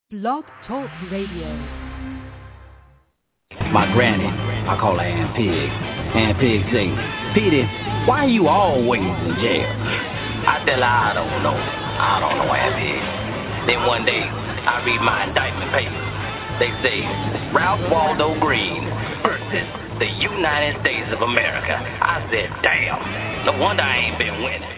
Blog Talk Radio. My granny, I call her Aunt Pig. Aunt Pig say, Petey, why are you always in jail? I tell her I don't know, Aunt Pig. Then one day, I read my indictment papers. They say, Ralph Waldo Green versus the United States of America. I said, damn, no wonder I ain't been winning.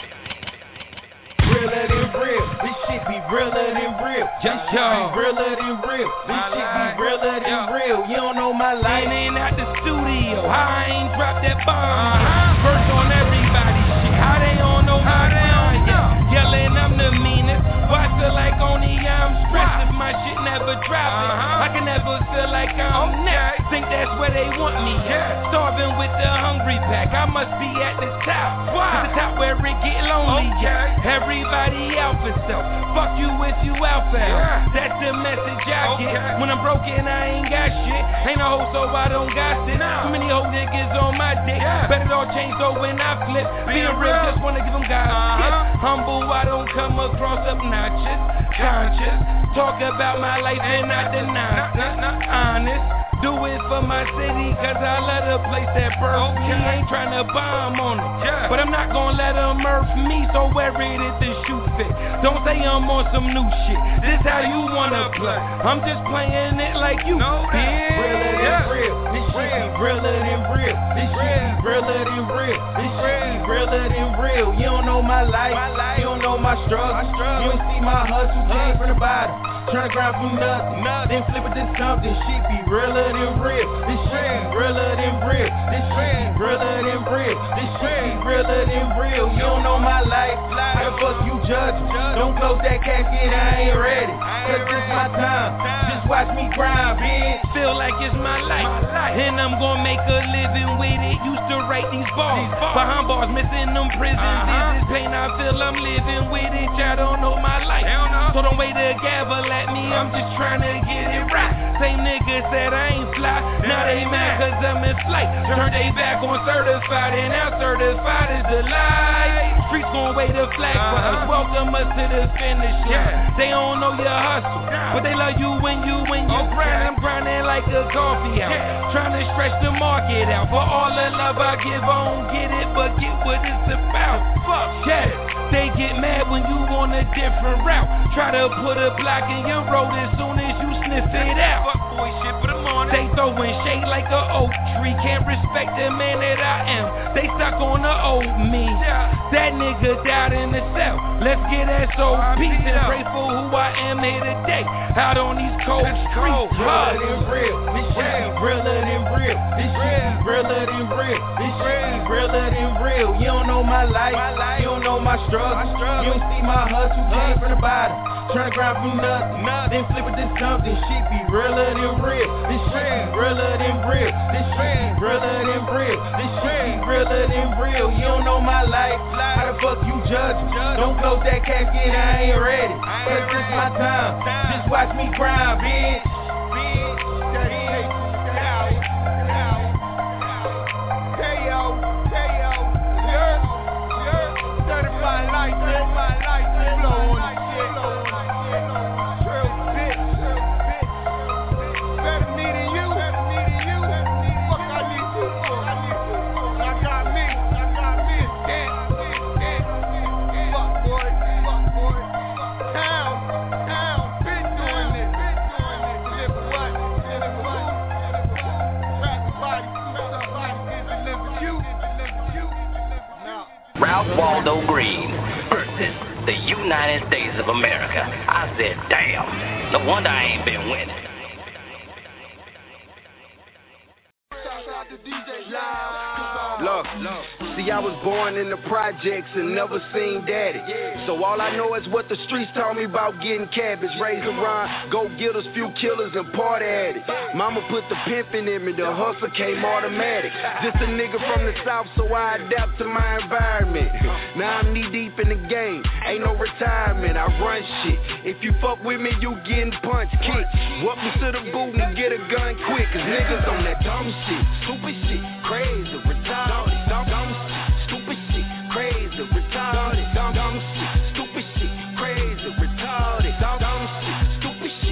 Realer than real, this shit be realer than real. This shit be realer than real. This shit be realer than real. You don't know my life. Ain't out the studio, I ain't dropped that bomb. First on everybody shit, how they don't know how they on yet. Yelling I'm the meanest, why I feel like only I'm stressed if my shit never drop it. I can never feel like I'm next. Think that's where they want me at. Starving with the hungry pack, I must be at the top. To the top where it get lonely. Everybody out for self. Fuck you if you out for help. That's the message I get. When I'm broken, I ain't got shit. Ain't no hoe, so I don't got it. Too many hoe niggas on my dick. Bet it all change, so when I flip, being real, just wanna give them God's gift. Humble, I don't come across obnoxious. Conscious, talk about my life and not the nonsense. Honest. Do it for my city, cause I love the place that birthed me. Ain't tryna bomb on it, but I'm not gonna let them earth me. So where it is the shoe fit. Don't say I'm on some new shit. This how you wanna play. I'm just playing it like you. Realer than real. This shit be realer than real. This shit be realer than real. This shit be realer than real. You don't know my life. You don't know my struggle. You don't see my hustle. Came from the bottom. Tryna grind from nothing. Then flip it to something. Shit be realer than real. This shit be realer than real. This shit be realer than real. This shit be realer than real. You don't know my life. How the fuck you judge me? Don't close that casket, I ain't ready. Cause this my time. Just watch me grind, bitch. Feel like it's my life. And I'm gonna make a living with it. Used to write these bars. Behind bars, missing them prisons. This is pain, I feel I'm living with it. Y'all don't know my life. So don't wait to gavel at me. I'm just trying to get it right. Same niggas said I ain't fly. Now they mad cause I'm in flight. Turned they back on certified. And now certified is the lie. Streets gon' wait a flag for us. Welcome us to the finish line. They don't know your hustle, but they love you when you grind. I'm grinding like a coffee house, trying to stretch the market out. For all the love I give, I don't get it, but get what it's about. Fuck yeah, they get mad when you on a different route. Try to put a block in your road as soon as you sniff it out. Fuck boy shit, put them on. They throwing shade like a oak tree. Can't respect the man that I am. They stuck on the old me. That nigga died in the cell. Let's get SOP and pray for who I am here today. Out on these cold streets. Realer than real. This shit be realer than real. This shit be realer than real. This shit be realer than real. You don't know my life. You don't know my struggle. You don't see my hustle. Came from the bottom. Tryna grind from nothing. Then flip it to something. Shit be realer than real. This shit be realer than real. This shit be realer than real. This shit be realer than real. You don't know my life. How the fuck you judge me? Don't close that casket, I ain't ready. Cause this my time. Just watch me grind, bitch. Certified license, blow on the shit. True bitch. Better me than you. Fuck I need you for. I got me. Fuck boy. Town, been doing this. Deliver what? Rap the body, deliver you. Ralph Waldo Green versus the United States of America. I said, damn, no wonder I ain't been winning. Look, see, I was born in the projects and never seen daddy. So all I know is what the streets taught me about getting cabbage. Raised around, go get us, few killers and party at it. Mama put the pimpin' in me, the hustle came automatic. Just a nigga from the south, so I adapt to my environment. Now I'm knee deep in the game, ain't no retirement, I run shit. If you fuck with me, you getting punched, kicked. Welcome to the boot and get a gun quick. Cause niggas on that dumb shit, stupid shit, crazy, retarded. Dumb shit, stupid shit, crazy, retarded. Dumb shit, stupid shit, crazy, retarded. Dumb shit, stupid shit.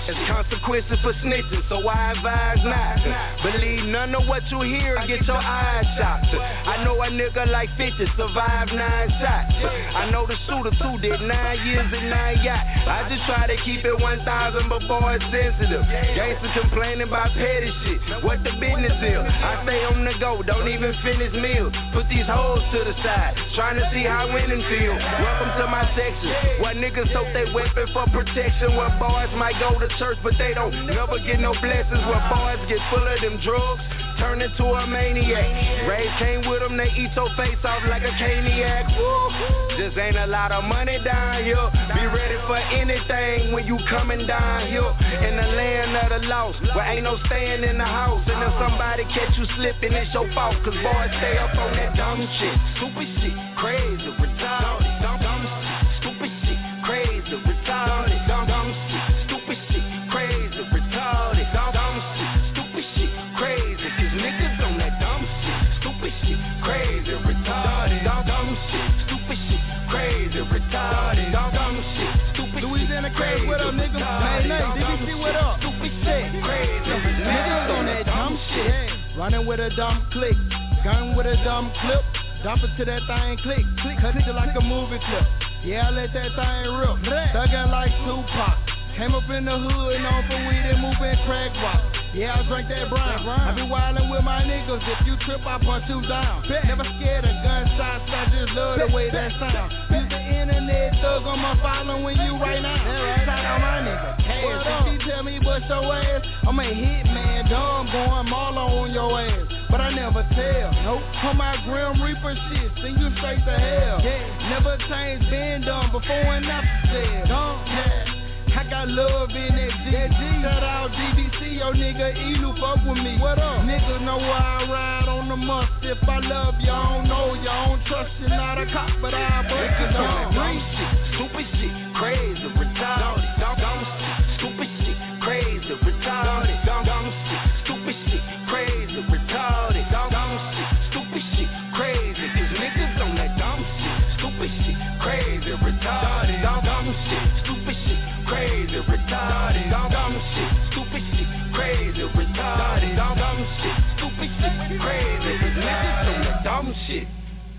There's consequences for snitching, so I advise not. Believe none of what you hear, get your eyes shot. I know a nigga like 50 survived 9 shots. I know the shooter too did 9 years and 9 yachts. I just try to keep it 1,000 before it's sensitive. Gangsters complaining about petty shit, what the business is. I stay on the go, don't even finish meals. Put these hoes to the side, trying to see how winning feel. Welcome to my section, where niggas soak their weapon for protection. Where boys might go to church, but they don't never get no blessings. Where boys get full of them drugs, turn into a maniac. Ray came with them, they eat your face off like a caniac. Woo. Just ain't a lot of money down here. Be ready for anything when you coming down here. In the land of the lost, where ain't no staying in the house. And if somebody catch you slipping, it's your fault. Cause boys stay up on that dumb shit. Stupid shit, crazy, retarded. Dumb shit, stupid shit, crazy, retarded. Dumb shit, stupid shit, crazy, retarded. Dumb shit, stupid shit, crazy. Cause niggas on that dumb shit. Stupid shit, crazy, retarded. Dumb shit, stupid shit, crazy, retarded. Dumb shit, stupid shit. Louisiana crazy, what up, nigga? Hey, DBC, what up? Stupid shit, crazy, niggas on that dumb shit. Running with a dumb click, gun with a dumb clip. Dump it to that thing, click, cut it like a movie clip. Yeah, I let that thing rip, thuggin' like Tupac. Came up in the hood, known for weed and moving crack rock. Yeah, I drank that brown. I be wildin' with my niggas. If you trip, I punch you down. Never scared of gunshots, I just love the way that sound. Use the internet, thug on my following when you right now. Shout out my nigga, Cash. If she tell me bust your ass, I'm a hit man, dumb, going Marlo on your ass. But I never tell. Nope. On my Grim Reaper shit, send you straight to hell. Yeah. Never change, been done before and after jail. Yeah. I got love in that G. Shout out DBC, yo nigga Elu, fuck with me. What up? Niggas know where I ride on the must. If I love you, I don't know you, I don't trust you. Not a cop, but I break it down. Dumb shit, stupid shit, crazy, retarded. Dumb shit, stupid shit, crazy, retarded. Dumb shit, stupid shit, crazy, retarded. Dumb shit, stupid shit, crazy. Cause niggas on that dumb shit, stupid shit, crazy, retarded. Dumb shit, stupid shit, crazy, retarded. Dumb shit, stupid shit, crazy, retarded. Dumb shit, stupid shit, crazy. Cause niggas on that dumb shit.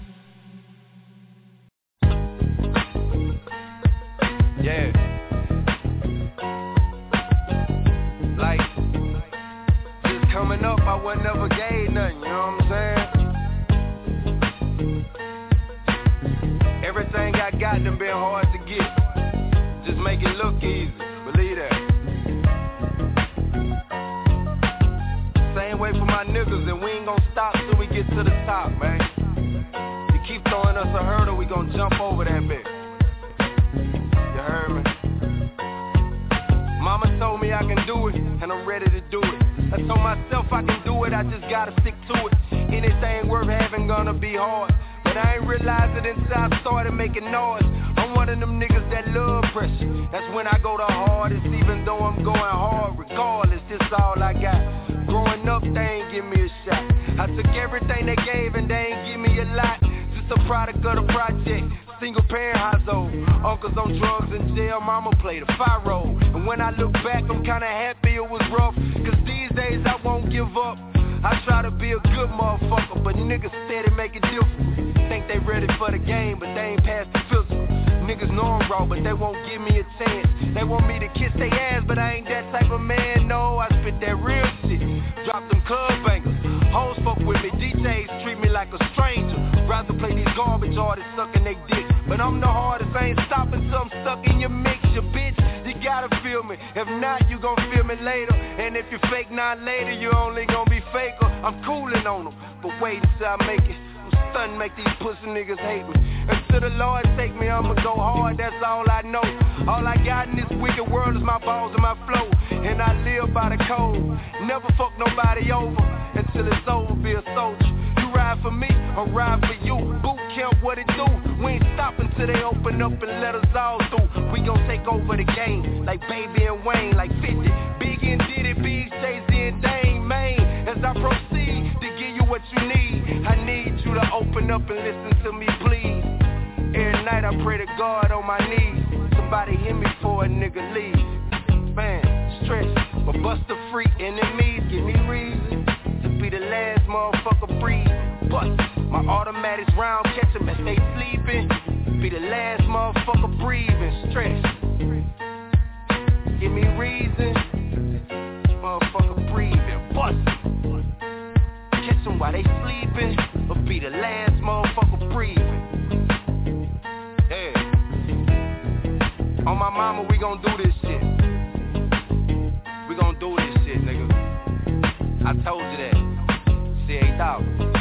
Yeah. Like, just coming up, I wasn't never gave nothing, you know what I'm saying? Everything I got done been hard to get. Just make it look easy, believe that. Same way for my niggas, and we ain't gonna stop till we get to the top, man. You keep throwing us a hurdle, we gonna jump over that bitch. You heard me? Mama told me I can do it, and I'm ready to do it. I told myself I can do it, I just gotta stick to it. Anything worth having gonna be hard, but I ain't realized it until I started making noise. I'm one of them niggas that love pressure. That's when I go the hardest, even though I'm going hard. Regardless, this all I got. Growing up, they ain't give me a shot. I took everything they gave and they ain't give me a lot. Just a product of the project. Single parent household, uncles on drugs in jail, mama played a fire role. And when I look back, I'm kinda happy it was rough, cause these days I won't give up. I try to be a good motherfucker, but niggas steady make it difficult. Think they ready for the game, but they ain't past the physical. Niggas know I'm raw, but they won't give me a chance. They want me to kiss their ass, but I ain't that type of man, no. I spit that real shit, drop them club bangers. Hoes fuck with me, DJs treat me like a stranger. Rather play these garbage artists sucking they dick. But I'm the hardest, I ain't stopping till I'm stuck in your mix. You bitch, you gotta feel me. If not, you gon' feel me later. And if you fake not later, you only gon' be faker. I'm cooling on them, but wait until I make it. I'm stunned, make these pussy niggas hate me. Until the Lord take me, I'ma go hard, that's all I know. All I got in this wicked world is my balls and my flow. And I live by the code, never fuck nobody over. Until it's over, be a soldier. You ride for me, or ride for you. Boot camp, what it do? We ain't stopping till they open up and let us all through. We gon' take over the game, like Baby and Wayne, like 50. Big and Diddy, Big, Jay-Z and Dame, man. As I proceed to give you what you need, I need you to open up and listen to me, please. Every night I pray to God on my knees. Somebody hit me for a nigga leave. Man, give me reason. Motherfucker breathing, bustin'. Catch them while they sleeping, or be the last motherfucker breathing. Yeah. On my mama, we gon' do this shit. We gon' do this shit, nigga. I told you that. C8000.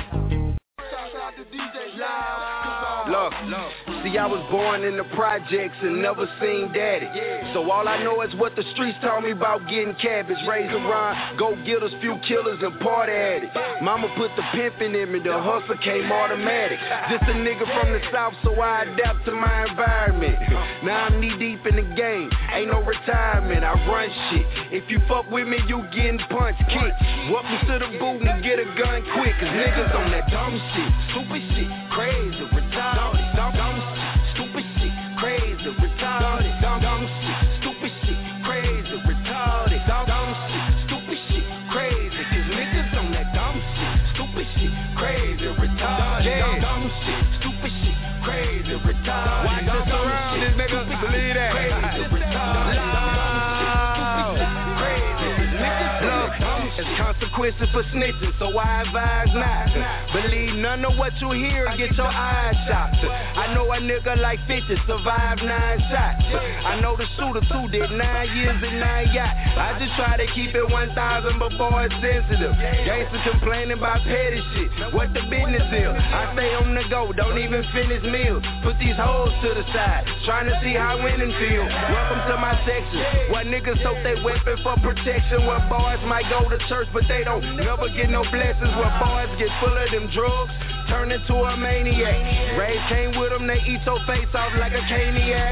Look, see, I was born in the projects and never seen daddy. So all I know is what the streets told me about getting cabbage. Raised around, go get us, few killers and party at it. Mama put the pimpin' in me, the hustle came automatic. Just a nigga from the south, so I adapt to my environment. Now I'm knee deep in the game, ain't no retirement, I run shit. If you fuck with me, you getting punched, kicked. Welcome to the boot and get a gun quick, cause niggas on that dumb shit, stupid shit, crazy, retarded, dumb shit, stupid shit, crazy, retarded, dumb shit, stupid shit, crazy, retarded, dumb shit, stupid shit, crazy, cause niggas on that dumb shit, stupid shit, crazy, retarded, dumb shit, stupid shit, crazy, retarded. Watch us around this nigga, believe that. Crazy, retarded, it's consequences for snitching, so I advise not. Believe none of what you hear, get your eyes shot. I know a nigga like 50 survived 9 shots. I know the shooter too did 9 years and 9 yachts. I just try to keep it 1,000 before it's sensitive. Gangsters complaining about petty shit, what the business is. I stay on the go, don't even finish meals. Put these hoes to the side, trying to see how winning feel. Welcome to my section, what niggas soak they weapon for protection. Where boys might go to church, but they don't never get no blessings. Where boys get full of them drugs, turn into a maniac. Ray came with them, they eat your face off like a caniac.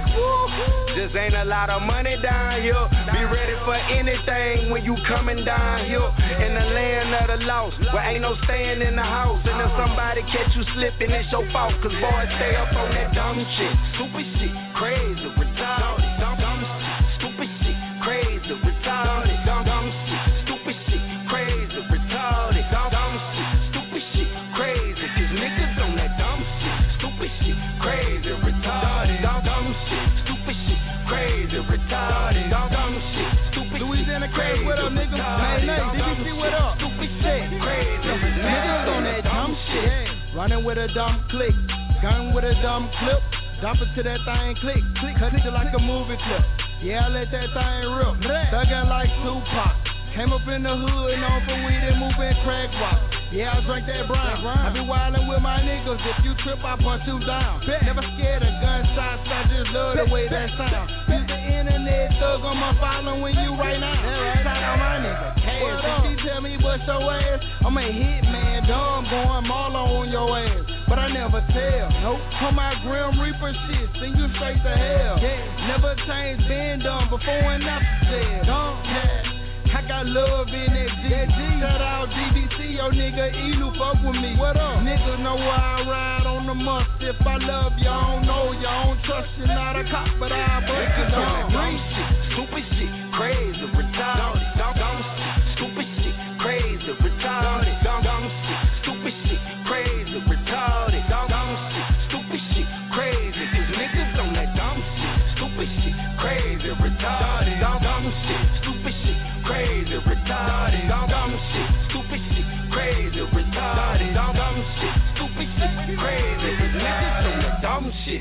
Just ain't a lot of money down here. Be ready for anything when you coming down here. In the land of the lost, where ain't no staying in the house. And if somebody catch you slipping, it's your fault, cause boys stay up on that dumb shit. Stupid shit, crazy, retarded, dumb shit. Stupid shit, crazy, retarded, dumb shit. Stupid shit, crazy, retarded, dumb shit. Stupid shit, crazy, cause niggas on that dumb shit. Stupid shit, crazy, retarded, dumb shit. Stupid shit, crazy, retarded, dumb shit. Stupid Louisiana crazy, what up, nigga? Hey, DBC, what up? Stupid shit, crazy, niggas on that dumb shit. Running with a dumb click, gun with a dumb clip. Dump it to that thing, click, cut it like a movie clip. Yeah, I let that thing rip, thuggin' like Tupac. Came up in the hood, known for weed and moving crack rock. Yeah, I drank that brown. I be wildin' with my niggas. If you trip, I punch you down. Never scared of gunshots, I just love the way that sound. Use the internet, thug on my following when you right now. Shout out my nigga, Cash. If she tell me bust your ass, I'm a hit man, dumb, going Marlo on your ass. But I never tell. Nope. On my Grim Reaper shit, send you straight to hell. Yeah. Never changed, been done before and after said. Yeah. I got love in that G. Shout out DBC, yo nigga Elu, fuck with me. What up? Niggas know where I ride on the must. If I love you, I don't know you, I don't trust you. Not a cop, but I break it down. Dumb shit, stupid shit, crazy, retarded, dumb shit, stupid shit, crazy, retarded, dumb shit, stupid shit, crazy, retarded, dumb shit, stupid shit, crazy, cause niggas on that dumb shit, stupid shit, crazy, retarded, dumb shit, stupid shit, crazy, retarded, dumb shit, stupid shit, crazy, retarded, dumb shit, stupid shit, crazy, niggas on that dumb shit.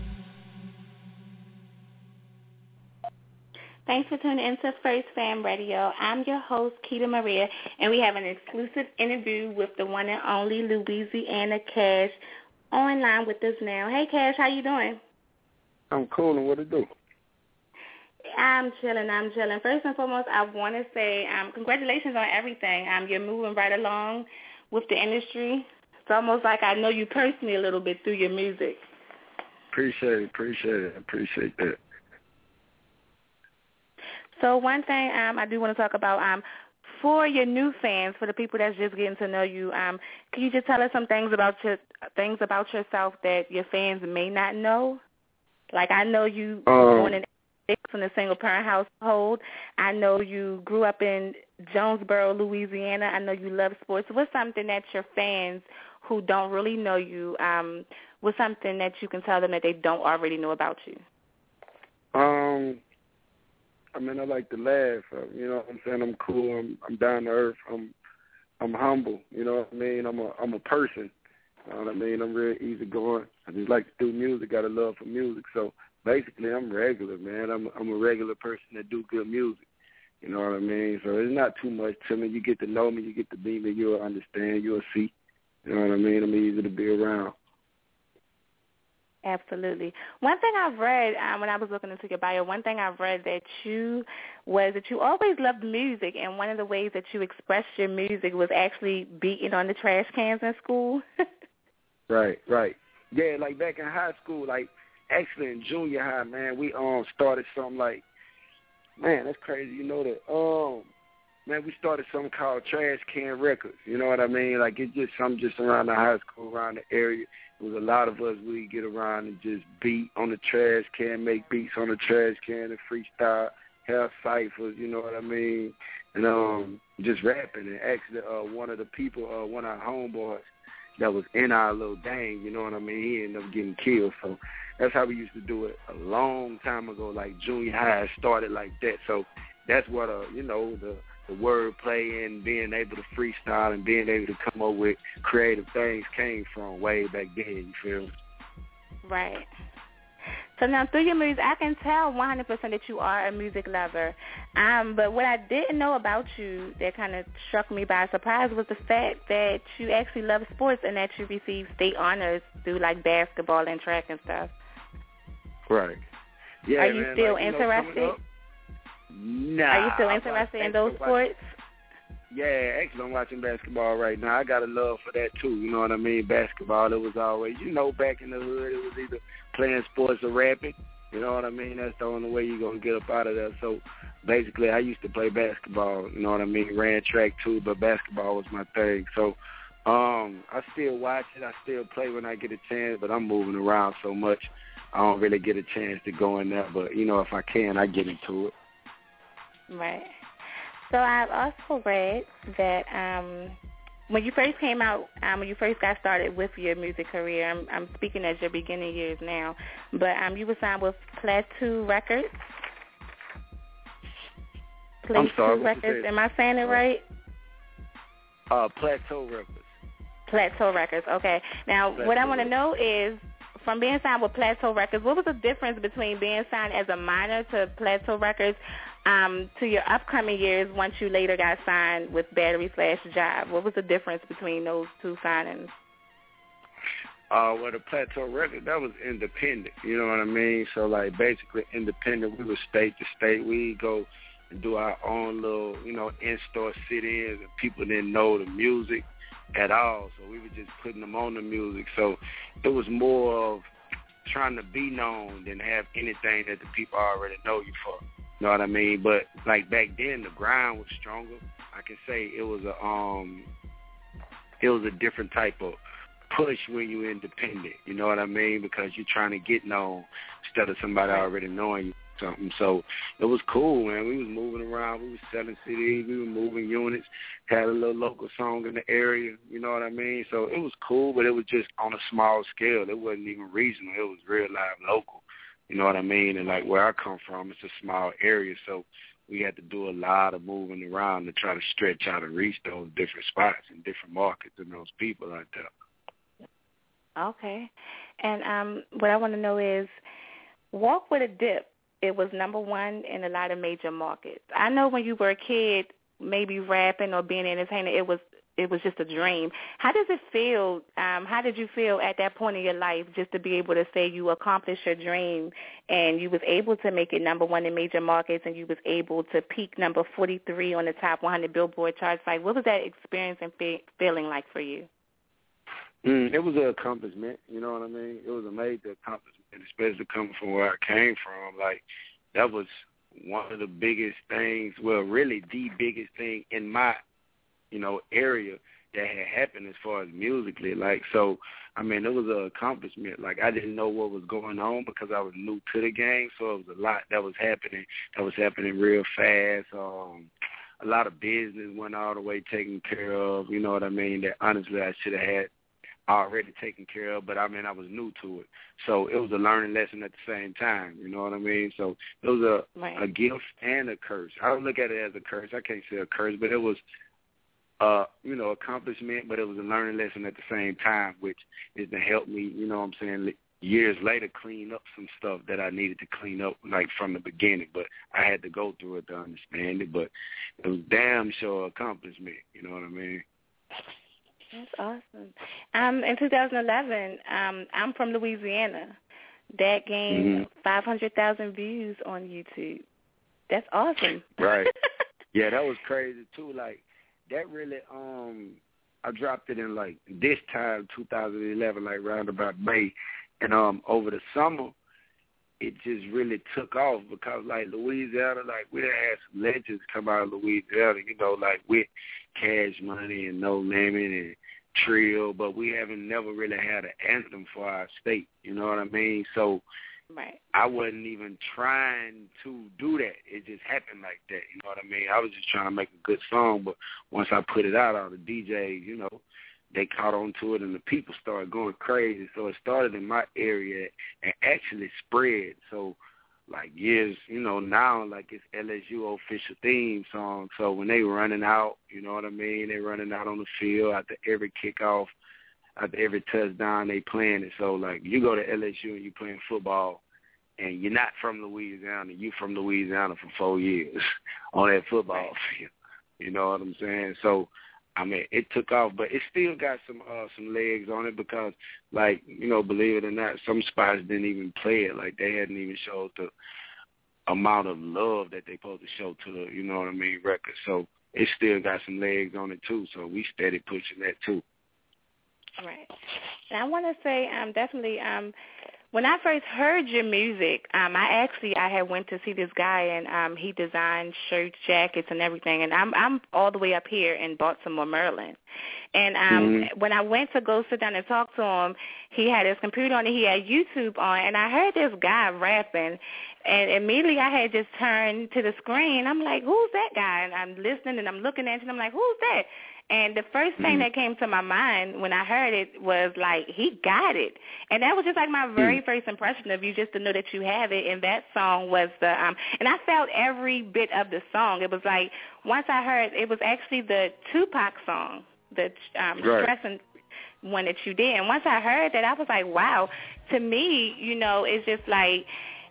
Thanks for tuning in to First Fam Radio. I'm your host, Keita Maria, and we have an exclusive interview with the one and only Louisiana Cash online with us now. Hey, Cash, how you doing? I'm cool, and what it do? I'm chilling. First and foremost, I want to say congratulations on everything. You're moving right along with the industry. It's almost like I know you personally a little bit through your music. Appreciate it. I appreciate that. So one thing I do want to talk about, for your new fans, for the people that's just getting to know you, can you just tell us some things about yourself that your fans may not know? Like, I know you born in a single-parent household. I know you grew up in Jonesboro, Louisiana. I know you love sports. What's something that your fans who don't really know you, what's something that you can tell them that they don't already know about you? I like to laugh. You know what I'm saying? I'm cool. I'm down to earth. I'm humble. You know what I mean? I'm a person. You know what I mean? I'm real easygoing. I just like to do music. Got a love for music. So basically, I'm regular, man. I'm a regular person that do good music. You know what I mean? So it's not too much to me. You get to know me. You get to be me. You'll understand. You'll see. You know what I mean? I'm easy to be around. Absolutely. One thing I've read when I was looking into your bio, one thing I've read that you always loved music, and one of the ways that you expressed your music was actually beating on the trash cans in school. Right. Yeah, like back in high school, like actually in junior high, man, we started something like, man, that's crazy. You know that, man, we started something called Trash Can Records. You know what I mean? Like it's just something just around the high school, around the area. It was a lot of us, we'd get around and just beat on the trash can, make beats on the trash can and freestyle, have ciphers, you know what I mean? And just rapping. And actually one of the people, one of our homeboys that was in our little gang, you know what I mean, he ended up getting killed. So that's how we used to do it a long time ago, like junior high started like that. So that's what, the wordplay and being able to freestyle and being able to come up with creative things came from way back then, you feel me? Right. So now through your music, I can tell 100% that you are a music lover. But what I didn't know about you that kind of struck me by surprise was the fact that you actually love sports and that you receive state honors through like basketball and track and stuff. Right. Yeah. Are you still interested? Nah. Are you still interested in those sports? Yeah, actually I'm watching basketball right now. I got a love for that too, you know what I mean? Basketball, it was always, back in the hood, it was either playing sports or rapping. You know what I mean? That's the only way you're going to get up out of there. So basically I used to play basketball, you know what I mean? Ran track too, but basketball was my thing. So I still watch it. I still play when I get a chance, but I'm moving around so much I don't really get a chance to go in there. But, if I can, I get into it. Right. So I've also read that when you first came out, when you first got started with your music career, I'm speaking as your beginning years now, but you were signed with Plateau Records. Plateau Records. Am I saying it right? Plateau Records. Plateau Records. Okay. Now, what I want to know is, from being signed with Plateau Records, what was the difference between being signed as a minor to Plateau Records to your upcoming years once you later got signed with Battery/Jive? What was the difference between those two signings? Well, the Plateau Record, that was independent, you know what I mean? So, like, basically independent. We were state to state. We'd go and do our own little, in-store sit-ins, and people didn't know the music at all. So we were just putting them on the music. So it was more of trying to be known than have anything that the people already know you for. You know what I mean? But like back then, the grind was stronger. I can say it was a different type of push when you're independent. You know what I mean? Because you're trying to get known instead of somebody already knowing you something. So it was cool, man. We was moving around. We was selling CDs. We were moving units. Had a little local song in the area. You know what I mean? So it was cool, but it was just on a small scale. It wasn't even regional. It was real live local. You know what I mean? And like where I come from, it's a small area, so we had to do a lot of moving around to try to stretch out and reach those different spots and different markets and those people out there. Okay. And what I want to know is, Walk With a Dip, it was number one in a lot of major markets. I know when you were a kid, maybe rapping or being an entertainer, it was just a dream. How does it feel? How did you feel at that point in your life just to be able to say you accomplished your dream and you was able to make it number one in major markets and you was able to peak number 43 on the top 100 Billboard charts? Like, what was that experience and feeling like for you? It was an accomplishment, you know what I mean? It was a major accomplishment, especially coming from where I came from. Like, that was one of the biggest things, well, really the biggest thing in my, area that had happened as far as musically. Like, so, I mean, it was an accomplishment. Like, I didn't know what was going on because I was new to the game, so it was a lot that was happening real fast. A lot of business went all the way taken care of, you know what I mean, that honestly I should have had already taken care of, but I mean, I was new to it. So it was a learning lesson at the same time, you know what I mean? So it was a gift and a curse. I don't look at it as a curse. I can't say a curse, but it was, accomplishment, but it was a learning lesson at the same time, which is to help me, you know what I'm saying, years later clean up some stuff that I needed to clean up, like from the beginning. But I had to go through it to understand it, but it was damn sure accomplishment, you know what I mean? That's awesome. In 2011, I'm from Louisiana. That gained 500,000 views on YouTube. That's awesome. Right. Yeah, that was crazy too. Like that really, I dropped it in like this time, 2011, like round about May, and over the summer, it just really took off because like Louisiana, like we done had some legends come out of Louisiana, you know, like with Cash Money and No Limit and Trill, but we haven't never really had an anthem for our state, you know what I mean? So I wasn't even trying to do that. It just happened like that, you know what I mean? I was just trying to make a good song, but once I put it out, all the DJs, you know, they caught on to it and the people started going crazy. So it started in my area and actually spread. So like years, you know, now like it's LSU official theme song. So when they running out, you know what I mean? They running out on the field after every kickoff, after every touchdown, they playing it. So like you go to LSU and you playing football and you're not from Louisiana, you from Louisiana for 4 years on that football field. You know what I'm saying? So I mean, it took off, but it still got some legs on it because, like, you know, believe it or not, some spots didn't even play it. Like, they hadn't even showed the amount of love that they supposed to show to the, you know what I mean, record. So it still got some legs on it, too. So we steady pushing that, too. Right. And I want to say definitely when I first heard your music, I had went to see this guy, and he designed shirts, jackets, and everything. And I'm all the way up here in Baltimore, Maryland. And when I went to go sit down and talk to him, he had his computer on and he had YouTube on. And I heard this guy rapping, and immediately I had just turned to the screen. I'm like, who's that guy? And I'm listening and I'm looking at it, and I'm like, who's that? And the first thing that came to my mind when I heard it was like, he got it. And that was just like my very first impression of you, just to know that you have it. And that song was the, and I felt every bit of the song. It was like, once I heard, it was actually the Tupac song, the Stressing one that you did. And once I heard that, I was like, wow. To me, you know, it's just like,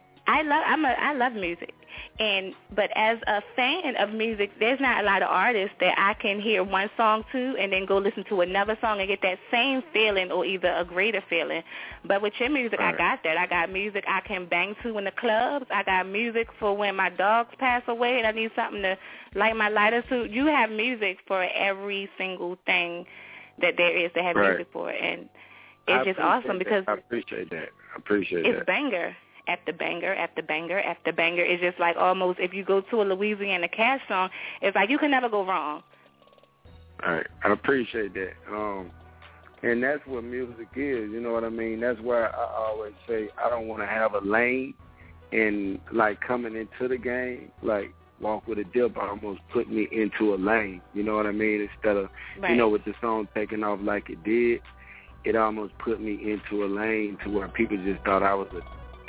I love music. But as a fan of music, there's not a lot of artists that I can hear one song to and then go listen to another song and get that same feeling or either a greater feeling. But with your music, I got that. I got music I can bang to in the clubs. I got music for when my dogs pass away and I need something to light my lighter to. You have music for every single thing that there is to have music for. And it's just awesome because I appreciate that. It's banger. After banger, after banger, after banger. It's just like almost if you go to a Louisiana Cash song, it's like you can never go wrong. All right. I appreciate that. And that's what music is, you know what I mean? That's why I always say I don't want to have a lane and, like, coming into the game, like, walk with a dip, almost put me into a lane, you know what I mean? Instead of, you know, with the song taking off like it did, it almost put me into a lane to where people just thought I was a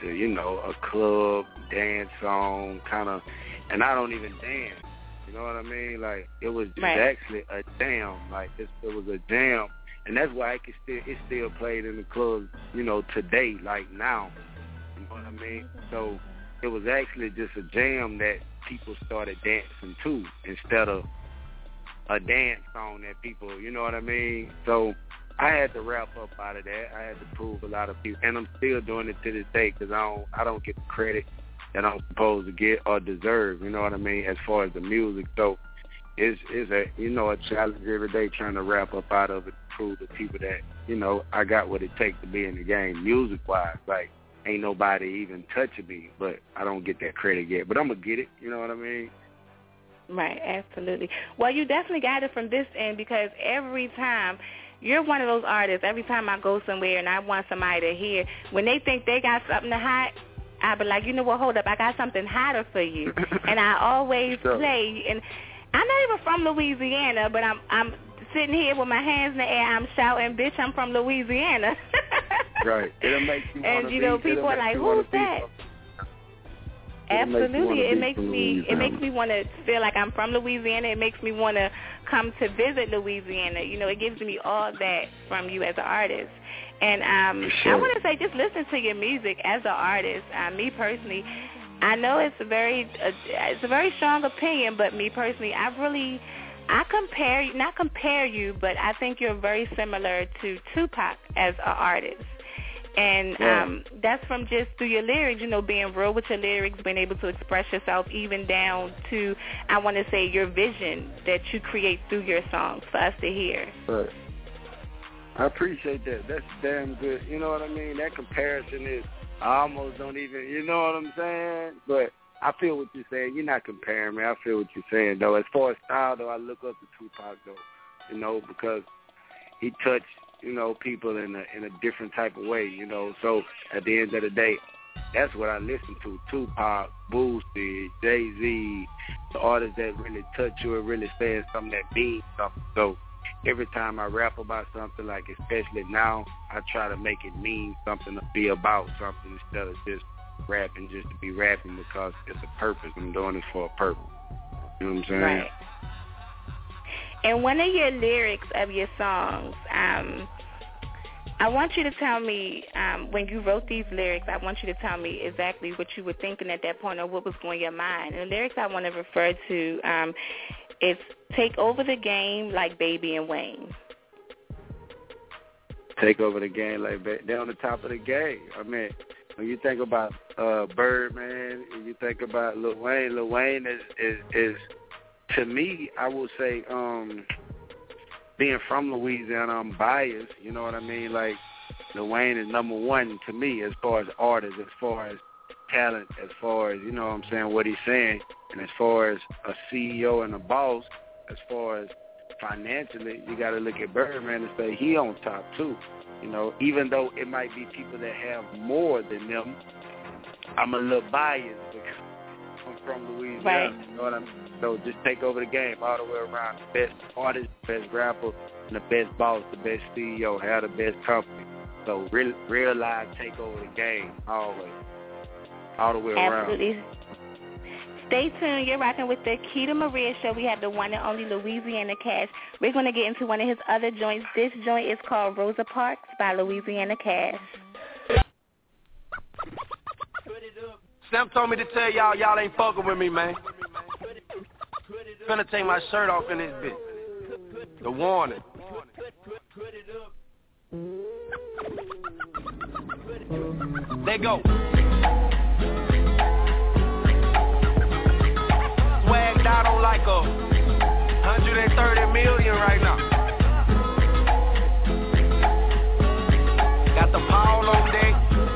club dance song kind of, and I don't even dance, you know what I mean? Like, it was just actually a jam, like, it was a jam, and that's why it's still played in the clubs, you know, today, like now, you know what I mean? So it was actually just a jam that people started dancing to instead of a dance song that people, you know what I mean? So I had to wrap up out of that. I had to prove a lot of people, and I'm still doing it to this day because I don't get the credit that I'm supposed to get or deserve. You know what I mean? As far as the music, so it's a challenge every day trying to wrap up out of it, to prove to people that I got what it takes to be in the game, music wise. Like, ain't nobody even touching me, but I don't get that credit yet. But I'm gonna get it. You know what I mean? Right, absolutely. Well, you definitely got it from this end because every time. You're one of those artists, every time I go somewhere and I want somebody to hear, when they think they got something hot, I be like, you know what, hold up, I got something hotter for you. And I always play, and I'm not even from Louisiana, but I'm sitting here with my hands in the air, I'm shouting, bitch, I'm from Louisiana. Right. It'll make you want to and, you know, people are like, who's that? Absolutely. It makes me want to feel like I'm from Louisiana. It makes me want to come to visit Louisiana. You know, it gives me all that from you as an artist. And sure. I want to say, just listen to your music as an artist. Me personally, I know it's a very strong opinion, but me personally, not compare you, but I think you're very similar to Tupac as an artist. And that's from just through your lyrics, you know, being real with your lyrics, being able to express yourself, even down to, I want to say, your vision that you create through your songs for us to hear. Right. I appreciate that. That's damn good. You know what I mean? That comparison is, I almost don't even, you know what I'm saying? But I feel what you're saying. You're not comparing me. I feel what you're saying, though. As far as style, though, I look up to Tupac, though, you know, because he touched, you know, people in a different type of way, you know. So at the end of the day, that's what I listen to. Tupac, Boosie, Jay-Z, the artists that really touch you and really saying something that means something. So every time I rap about something, like especially now, I try to make it mean something, to be about something instead of just rapping just to be rapping, because it's a purpose. I'm doing it for a purpose. You know what I'm saying? Right. And one of your lyrics of your songs, I want you to tell me, when you wrote these lyrics, I want you to tell me exactly what you were thinking at that point or what was going in your mind. And the lyrics I want to refer to is take over the game like Baby and Wayne. Take over the game like they're on the top of the game. I mean, when you think about Birdman, and you think about Lil Wayne is to me, I would say, being from Louisiana, I'm biased, you know what I mean? Like, Lil Wayne is number one to me as far as artists, as far as talent, as far as, you know what I'm saying, what he's saying, and as far as a CEO and a boss, as far as financially, you got to look at Birdman and say he on top too. You know, even though it might be people that have more than them, I'm a little biased because I'm from Louisiana, right. You know what I mean? So just take over the game all the way around. The best artist, the best rapper, and the best boss, the best CEO, have the best company. So realize, take over the game always, all the way around. Absolutely. Stay tuned. You're rocking with the Keita Maria Show. We have the one and only Louisiana Cash. We're going to get into one of his other joints. This joint is called Rosa Parks by Louisiana Cash. Sam told me to tell y'all ain't fucking with me, man. Finna take my shirt off in this bitch. The warning. Let go. Swagged out on like 130 million right now. Got the Paul on deck.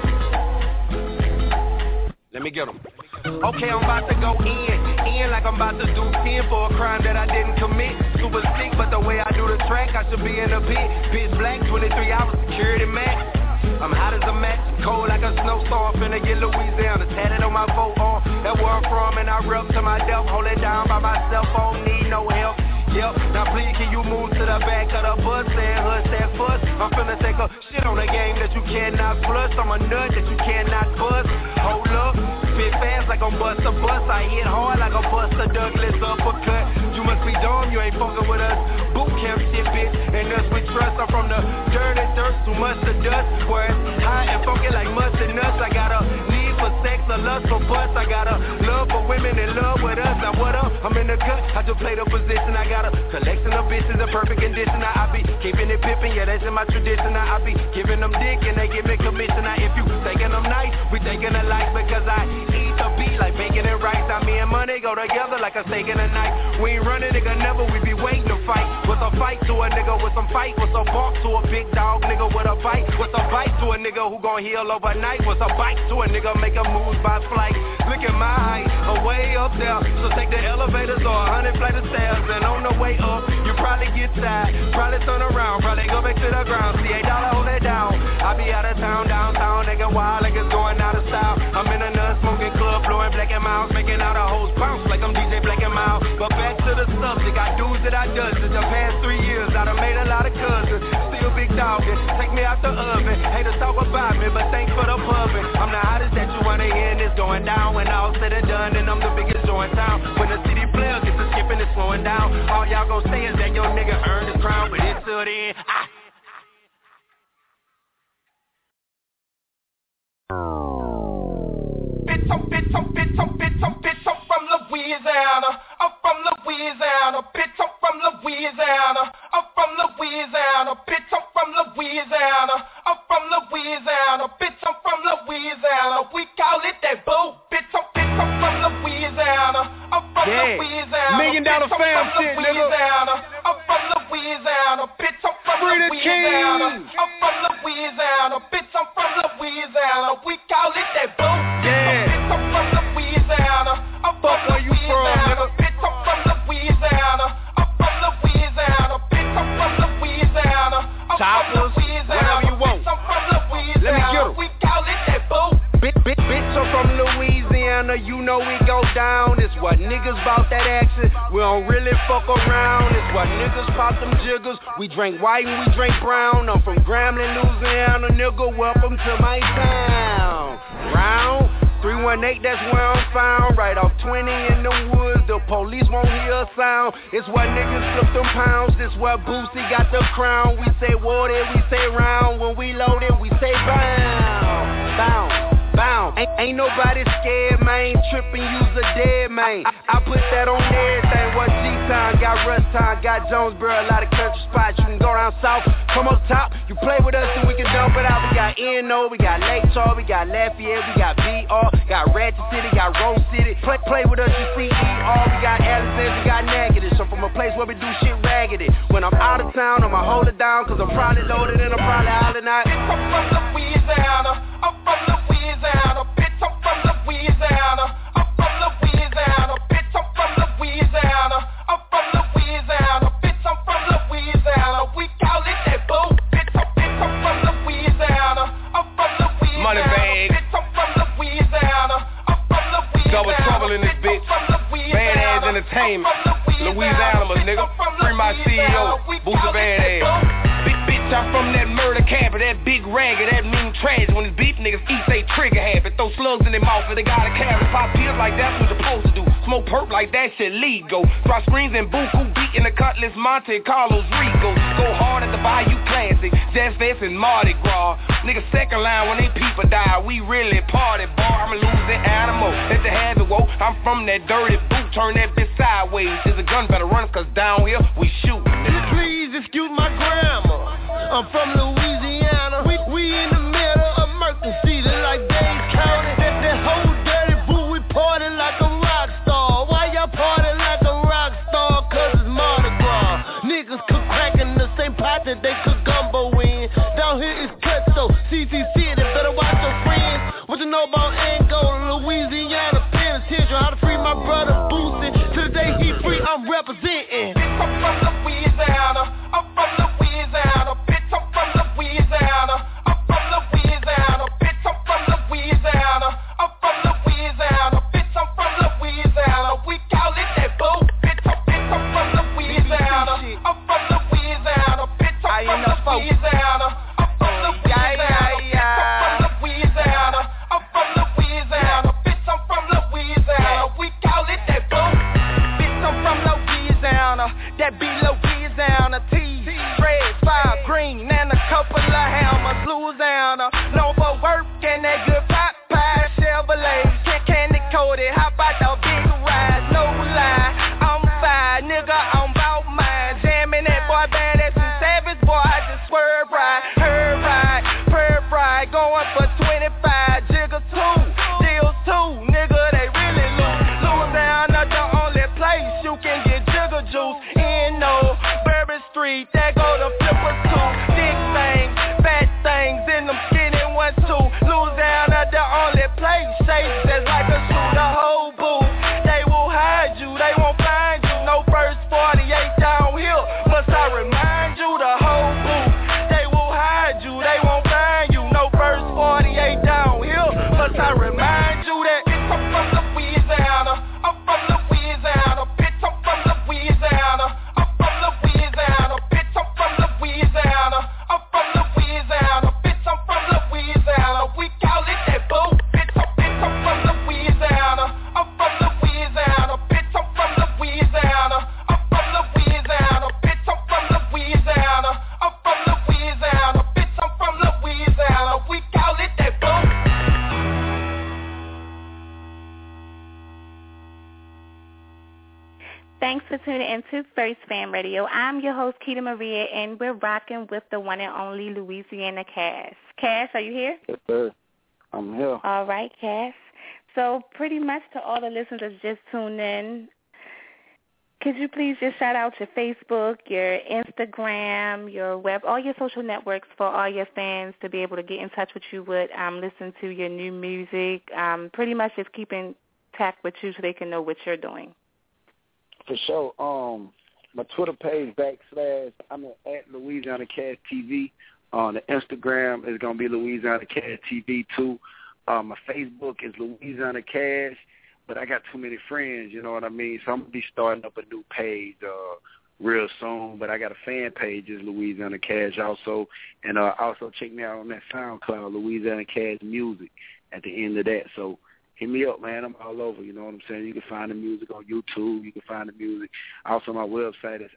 Let me get him. Okay, I'm about to go in like I'm about to do 10 for a crime that I didn't commit. Super sick, but the way I do the track, I should be in a pit. Pitch black, 23 hours security max. I'm hot as a match, cold like a snowstorm. Finna get Louisiana tatted on my boat arm. That's where I'm from, and I rep to my death. Hold it down by myself, I don't need no help. Yep, now please can you move to the back of the bus and hush that fuss? I'm finna take a shit on a game that you cannot flush. I'm a nut that you cannot bust. Hold up, spit fast like I'm bust a bus. I hit hard like a Buster Douglas uppercut. You must be dumb, you ain't fucking with us. Boot camp shit, bitch, and us we trust. I'm from the dirty dirt, too much to dust. Where it's high and funky like mustard nuts. I got a need for sex, a lust for butts. I got a love for women in love with us. Now what up? I'm in the gut, I just play the position. I got a collection of bitches in perfect condition. Now I be keeping it pimpin', yeah, that's in my tradition. Now I be giving them dick and they give me commission. Now if you thinking I'm nice, we thinking alike because I eat the beat like bacon and rice. Now me and money go together like a steak and a knife. We ain't running, nigga, never, we be waiting to fight. What's a fight to a nigga with some fight? What's a bark to a big dog nigga with a bite? What's a bite to a nigga who gon' heal overnight? What's a bite to a nigga make a move by flight? Look at my height, I'm way up there. So take the elevators or 100 flight of stairs. And on the way up, you probably get tired. Probably turn around, probably go back to the ground. See $8, hold it down. I be out of town, downtown, nigga wild, niggas going out of style. I'm in a nut smoking club, blowing black and miles, making out a hoes bounce like I'm DJ Black and Miles. But back to the subject, I do that I does. In the past 3 years, out of going down. All y'all gon' say is that your nigga earned the crown, but until then, Bitch, I'm from Louisiana. I'm from Louisiana. Bitch, I'm from Louisiana. I'm from Louisiana. Bitch, I'm from Louisiana. I'm from Louisiana. Bitch, I'm from Louisiana. We call it that boo. Bitch, I'm from Louisiana. I'm from Louisiana. $1 million fam shit, nigga. I'm from Louisiana. Bitch, I'm from Louisiana. I'm from Louisiana. Bitch, I'm from Louisiana. We call it that boo. Yeah. Bitch, I'm from Louisiana. I'm from Fuck where you from, nigga. Bitch, I'm from Louisiana. I'm from Louisiana. Bitch, I'm from Louisiana. I'm from Louisiana. Whatever you want. Bitch, I'm from Louisiana. Let me get 'em. We call it that boo. Bitch, I'm from Louisiana, you know we go down. It's what niggas bout that action, we don't really fuck around. It's what niggas pop them jiggers, we drink white and we drink brown. I'm from Grambling, Louisiana, nigga, welcome to my town. Round 318, that's where I'm found. Right off 20 in the woods, the police won't hear a sound. It's what niggas flip them pounds, this where Boosie got the crown. We say water, we say round, when we load it, we say bound, bound. Bound. Ain't nobody scared, man. Trippin', use a dead man. I put that on everything. What G-Town, got Rust Town, got Jonesboro, a lot of country spots. You can go down south, come up top. You play with us and we can dump it out. We got N.O., we got Lake Charles, we got Lafayette, we got B.R., got Ratchet City, got Rose City. Play with us, you see E.R., we got Alexander, we got Negative. So from a place where we do shit raggedy. When I'm out of town, I'ma hold it down, cause I'm probably loaded and I'm probably howling out. I'm from Louisiana. I'm from Louisiana. Bitch, I'm from Louisiana. I'm from Louisiana. Bitch, I'm from Louisiana. I'm from Louisiana. Bitch, I'm from Louisiana. We call it that boo. Bitch, I'm from Louisiana. I'm from Louisiana. Money bag. Bitch, I'm from Louisiana. I'm from Louisiana. Double trouble in this bitch. Bad ass entertainment. Louisiana, nigga. Free my CEO. Boosie bad ass. I'm from that murder camp, that big ragger, that mean trash. When it's beef, niggas eat they trigger habit. Throw slugs in their mouth and they got a carrot. Pop pills like that's what you're supposed to do. Smoke perp like that shit legal. Drop screens and buku, beating the Cutlass, Monte Carlos, Rico. Go hard at the Bayou Classic, Jazz Fest and Mardi Gras. Niggas second line when they people die. We really party, boy. I'm a losing animal. Let the habit, whoa. I'm from that dirty boot. Turn that bitch sideways. There's a gun, better run, cause down here we shoot. Please excuse my grammar. I'm from Louisiana. We in the middle of emergency, like Dade County. That whole dirty boo, we party like a rock star. Why y'all party like a rock star? Cause it's Mardi Gras. Niggas cook crack in the same pot that they cook gumbo in. Down here it's Cutso, CCC, they better watch your friends. What you know about Angola, Louisiana, Penitentiary? How to free my brother Boosie. To the day he free, I'm representing. I'm from Louisiana. I'm from Louisiana. I'm from Louisiana. I'm from Louisiana. Bitch, I'm from Louisiana. I'm from Louisiana. Bitch, I'm from Louisiana. We call it that boo. Bitch, I'm from Louisiana. I'm from Louisiana. Bitch, I'm from Louisiana. I'm from Louisiana. I'm from Louisiana. I'm from Louisiana. Bitch, I'm from Louisiana. We call it that boo. Bitch, I'm from Louisiana. That be Louisiana. Dreads, fire green, and a couple of hammers. Louisiana, known for work and that good pot pie. Chevrolet, candy coated. How about the big ride? No lie, I'm fine, nigga. I'm about mine. Jamming that boy band, that's some savage boy. I just swerve right, her ride, perp ride, going for 25. Jiggers too, deals too, nigga. They really lose. Louisiana, the only place you can get jigger juice. No Bourbon Street, that go to flippers too. Thick things, fat things, in them skinny ones too. Louisiana, the only place shapes that's like a shoe. The whole booth, they will hide you, they won't find you. No first 48 downhill, must I remind you? The whole booth, they will hide you, they won't find you. No first 48 downhill, must I remind you that? Bitch, I'm from Louisiana. I'm from Louisiana. Bitch, I'm from Louisiana. Bitch, I'm tuning into First Fam Radio. I'm your host, Keita Maria, and we're rocking with the one and only Louisiana Cash. Cash, are you here? Yes, sir. I'm here. All right, Cash. So pretty much to all the listeners that just tuned in, could you please just shout out your Facebook, your Instagram, your web, all your social networks for all your fans to be able to get in touch with you with, listen to your new music, pretty much just keep in touch with you so they can know what you're doing. For sure. My Twitter page / I'm at Louisiana Cash TV. On the Instagram is going to be Louisiana Cash TV too. My Facebook is Louisiana Cash, but I got too many friends, you know what I mean? So I'm going to be starting up a new page real soon, but I got a fan page, is Louisiana Cash also. And also check me out on that SoundCloud, Louisiana Cash Music at the end of that. So hit me up, man. I'm all over, you know what I'm saying? You can find the music on YouTube. You can find the music. Also, my website is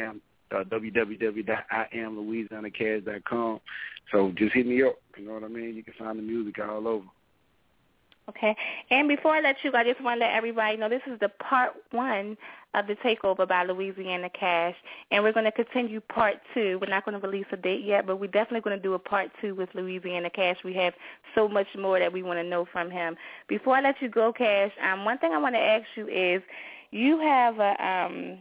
www.IamLouisianaCash.com. So just hit me up, you know what I mean? You can find the music all over. Okay. And before I let you go, I just want to let everybody know this is the part 1 of the takeover by Louisiana Cash, and we're going to continue part 2. We're not going to release a date yet, but we're definitely going to do a part 2 with Louisiana Cash. We have so much more that we want to know from him. Before I let you go, Cash, one thing I want to ask you is you have a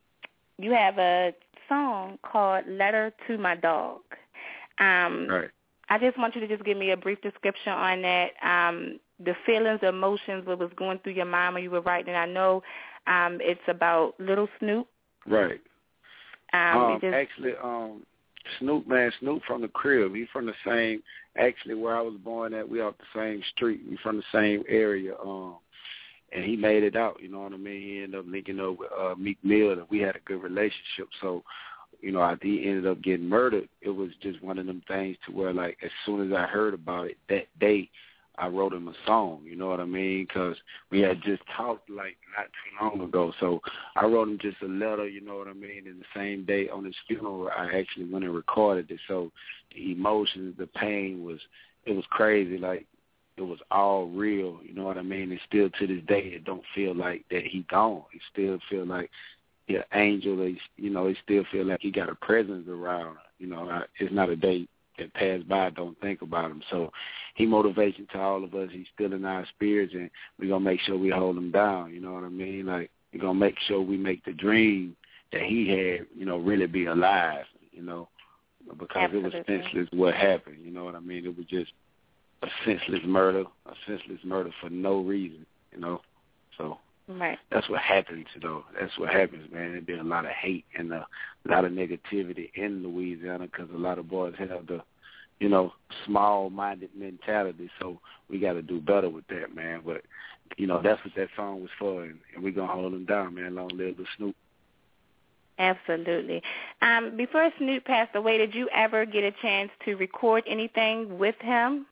song called Letter to My Dog. Right. I just want you to just give me a brief description on that, the feelings, the emotions, what was going through your mind when you were writing. I know it's about Little Snoop. Right. Actually, Snoop from the crib. He's from the same, actually, where I was born at. We off the same street. We from the same area. And he made it out, you know what I mean? He ended up linking up with Meek Mill, and we had a good relationship. So, you know, after he ended up getting murdered, it was just one of them things to where, like, as soon as I heard about it that day, I wrote him a song, you know what I mean? Because we had just talked, like, not too long ago. So I wrote him just a letter, you know what I mean? And the same day on his funeral, I actually went and recorded it. So the emotions, the pain it was crazy. Like, it was all real, you know what I mean? And still to this day, it don't feel like that he gone. It still feel like he's an angel. You know, it still feel like he got a presence around. You know, it's not a day that passed by I don't think about him. So he motivation to all of us. He's still in our spirits, and we're going to make sure we hold him down, you know what I mean? Like, we're going to make sure we make the dream that he had, you know, really be alive, you know, because Absolutely. It was senseless what happened, you know what I mean? It was just a senseless murder for no reason, you know. So right. That's what happens, though. That's what happens, man. There's been a lot of hate and a lot of negativity in Louisiana because a lot of boys have the, you know, small-minded mentality. So we got to do better with that, man. But, you know, that's what that song was for, and we're going to hold him down, man. Long live the Snoop. Absolutely. Before Snoop passed away, did you ever get a chance to record anything with him?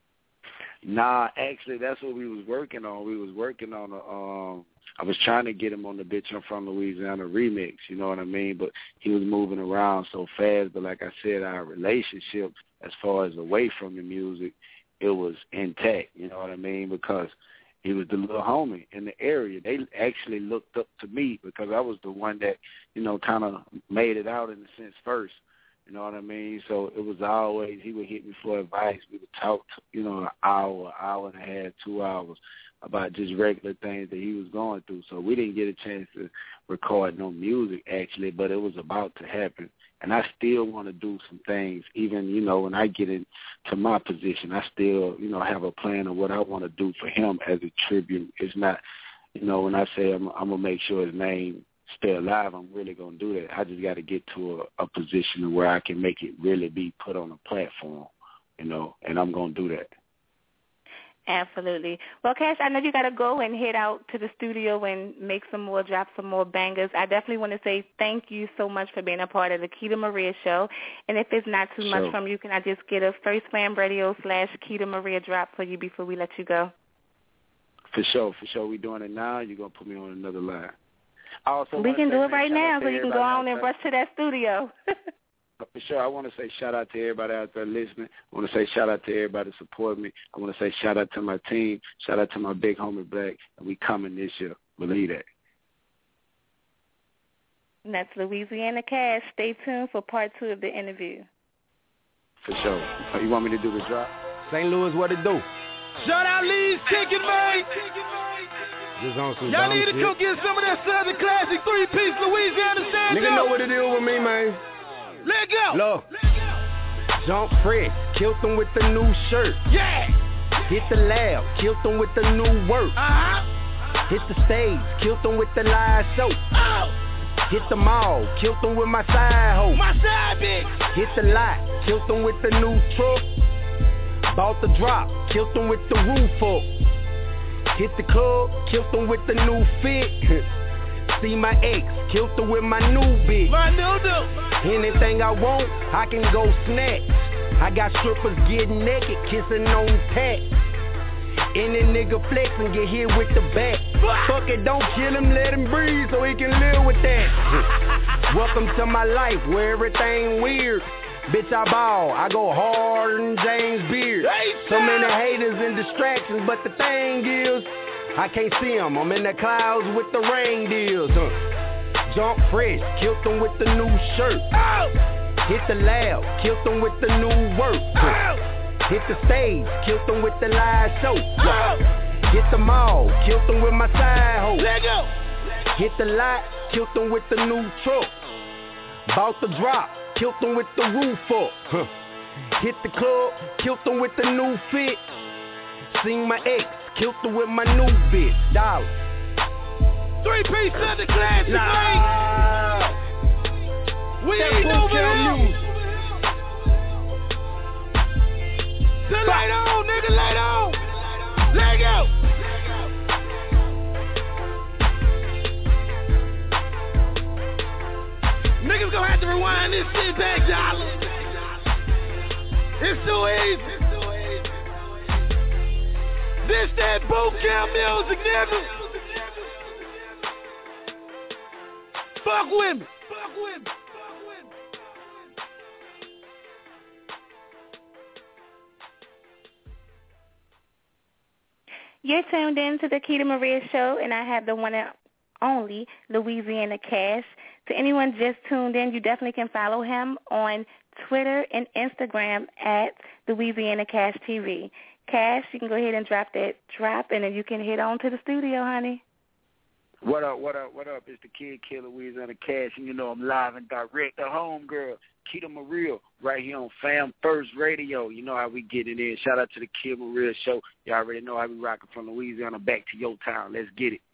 Nah, actually, that's what we was working on. We was working on I was trying to get him on the Bitch I'm From Louisiana remix, you know what I mean? But he was moving around so fast. But like I said, our relationship, as far as away from the music, it was intact, you know what I mean? Because he was the little homie in the area. They actually looked up to me because I was the one that, you know, kind of made it out in a sense first. You know what I mean? So it was always, he would hit me for advice. We would talk, you know, an hour and a half, 2 hours about just regular things that he was going through. So we didn't get a chance to record no music, actually, but it was about to happen. And I still want to do some things, even, you know, when I get into my position, I still, you know, have a plan of what I want to do for him as a tribute. It's not, you know, when I say I'm going to make sure his name stay alive, I'm really going to do that. I just got to get to a position where I can make it really be put on a platform, you know, and I'm going to do that. Absolutely. Well, Cash, I know you got to go and head out to the studio and make some more, drop some more bangers. I definitely want to say thank you so much for being a part of the Keita Maria Show. And if it's not too much from you, can I just get a First Fam Radio / Keita Maria drop for you before we let you go? For sure. We're doing it now. You're going to put me on another line. We can do it right now so you can go on and rush to that studio. For sure. I want to say shout out to everybody out there listening. I want to say shout out to everybody supporting me. I want to say shout out to my team. Shout out to my big homie Black. And we coming this year. Believe that. And that's Louisiana Cash. Stay tuned for part 2 of the interview. For sure. Oh, you want me to do the drop? St. Louis, what it do? Shout out Lee's Kicking, man. Just on some Y'all dumb need to shit. go get some of that Southern Classic 3-piece Louisiana stand Nigga know what it is with me, man. Let go. Look. Jump fresh, killed them with the new shirt. Yeah. Hit the lab, killed them with the new work. Hit the stage, killed them with the live show. Hit the mall, killed them with my side hoe. My side bitch. Hit the lot, killed them with the new truck. Bought the drop, killed them with the roof up. Hit the club, killed them with the new fit. See my ex, killed her with my new bitch. My new dude. Anything I want, I can go snatch. I got strippers getting naked, kissing on tat. Any nigga flex and get hit with the bat. Fuck it, don't kill him, let him breathe so he can live with that. Welcome to my life where everything weird. Bitch, I ball, I go harder than James Beard. So many haters and distractions, but the thing is, I can't see them, I'm in the clouds with the reindeers. Jump fresh, killed them with the new shirt. Hit the lab, killed them with the new work. Hit the stage, killed them with the live show. Hit the mall, killed them with my side hoe. Hit the lot, killed them with the new truck. Bought the drop, killed them with the roof up. Hit the club, killed them with the new fit. Seen my ex, killed her with my new bitch. Dollar. 3-piece Southern Classic, man. We ain't over here. Then light on, nigga, light on. Let go. Niggas gonna have to rewind this shit back, y'all. It's too easy. This that boot camp music, nigga. Fuck with me. You're tuned in to the Keita Maria Show, and I have the one and only Louisiana Cash. To anyone just tuned in, you definitely can follow him on Twitter and Instagram at Louisiana Cash TV. Cash, you can go ahead and drop, and then you can head on to the studio, honey. What up? It's the Kid Killer, Louisiana Cash, and you know I'm live and direct. The homegirl, Keita Maria, right here on Fam First Radio. You know how we get it in. Shout out to the Kid Maria Show. You already know how we rocking from Louisiana back to your town. Let's get it.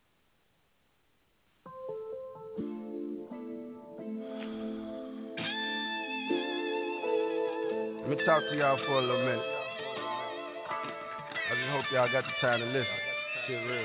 Let me talk to y'all for a little minute. I just hope y'all got the time to listen. Shit real.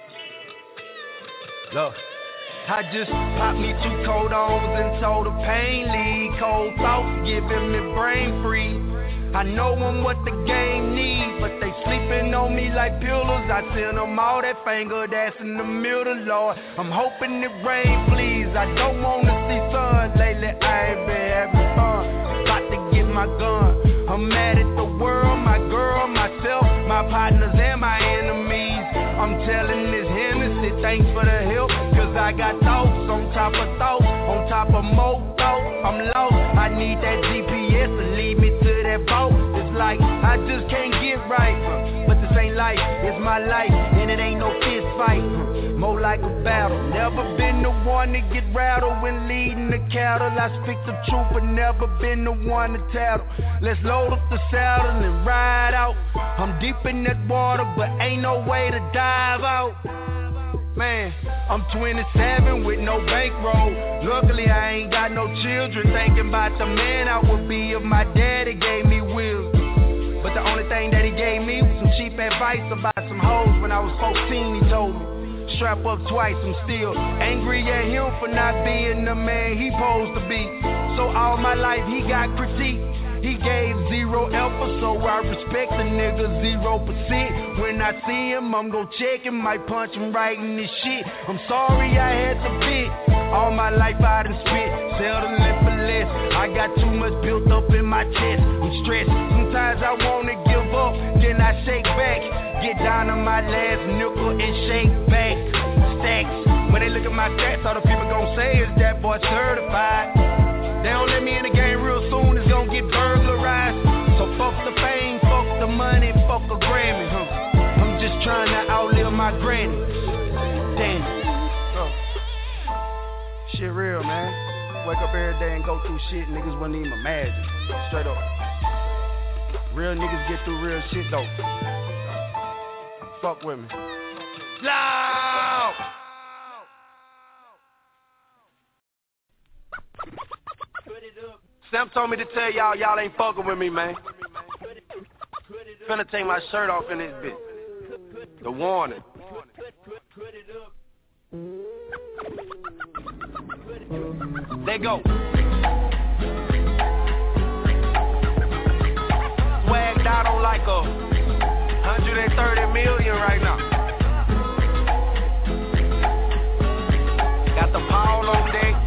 Look, I just popped me 2 cold O's and told the pain leave. Cold thoughts giving me brain freeze. I know them what the game needs, but they sleeping on me like pillars. I send them all that finger that's in the middle, Lord. I'm hoping it rain, please. I don't want to see sun. Lately I ain't been having fun. About to get my gun. I'm mad at the world, my girl, myself, my partners and my enemies. I'm telling this Hennessy, thanks for the help, cause I got thoughts on top of thoughts, on top of more thoughts. I'm lost, I need that GPS to lead me to that boat. It's like, I just can't get right, but this ain't life, it's my life, and it ain't no fist fight. More like a battle, never been the one to get rattled when leading the cattle. I speak the truth, but never been the one to tattle. Let's load up the saddle and ride out. I'm deep in that water, but ain't no way to dive out. Man, I'm 27 with no bankroll. Luckily I ain't got no children. Thinking about the man I would be if my daddy gave me wheels. But the only thing that he gave me was some cheap advice about some hoes. When I was 14 he told me, strap up twice, I'm still angry at him for not being the man he supposed to be. So all my life he got critique. He gave 0 effort, so I respect the nigga 0%. When I see him, I'm gon' check him, might punch him right in his shit. I'm sorry I had to bit. All my life I done spit, seldom live for less. I got too much built up in my chest. I'm stressed, sometimes I wanna give up, then I shake back. Get down on my last nickel and shake back. Stacks, when they look at my stats, all the people gon' say is that boy certified. They don't let me in the game real soon, it's gonna get burglarized. So fuck the fame, fuck the money, fuck a Grammy, I'm just trying to outlive my granny. Damn. Shit real, man. Wake up every day and go through shit niggas wouldn't even imagine. Straight up. Real niggas get through real shit though. Fuck with me. Loud! Sam told me to tell y'all ain't fucking with me, man. Finna take my shirt off in this bitch. The warning. Let go. Swagged out on like a 130 million right now. Got the Paul on deck.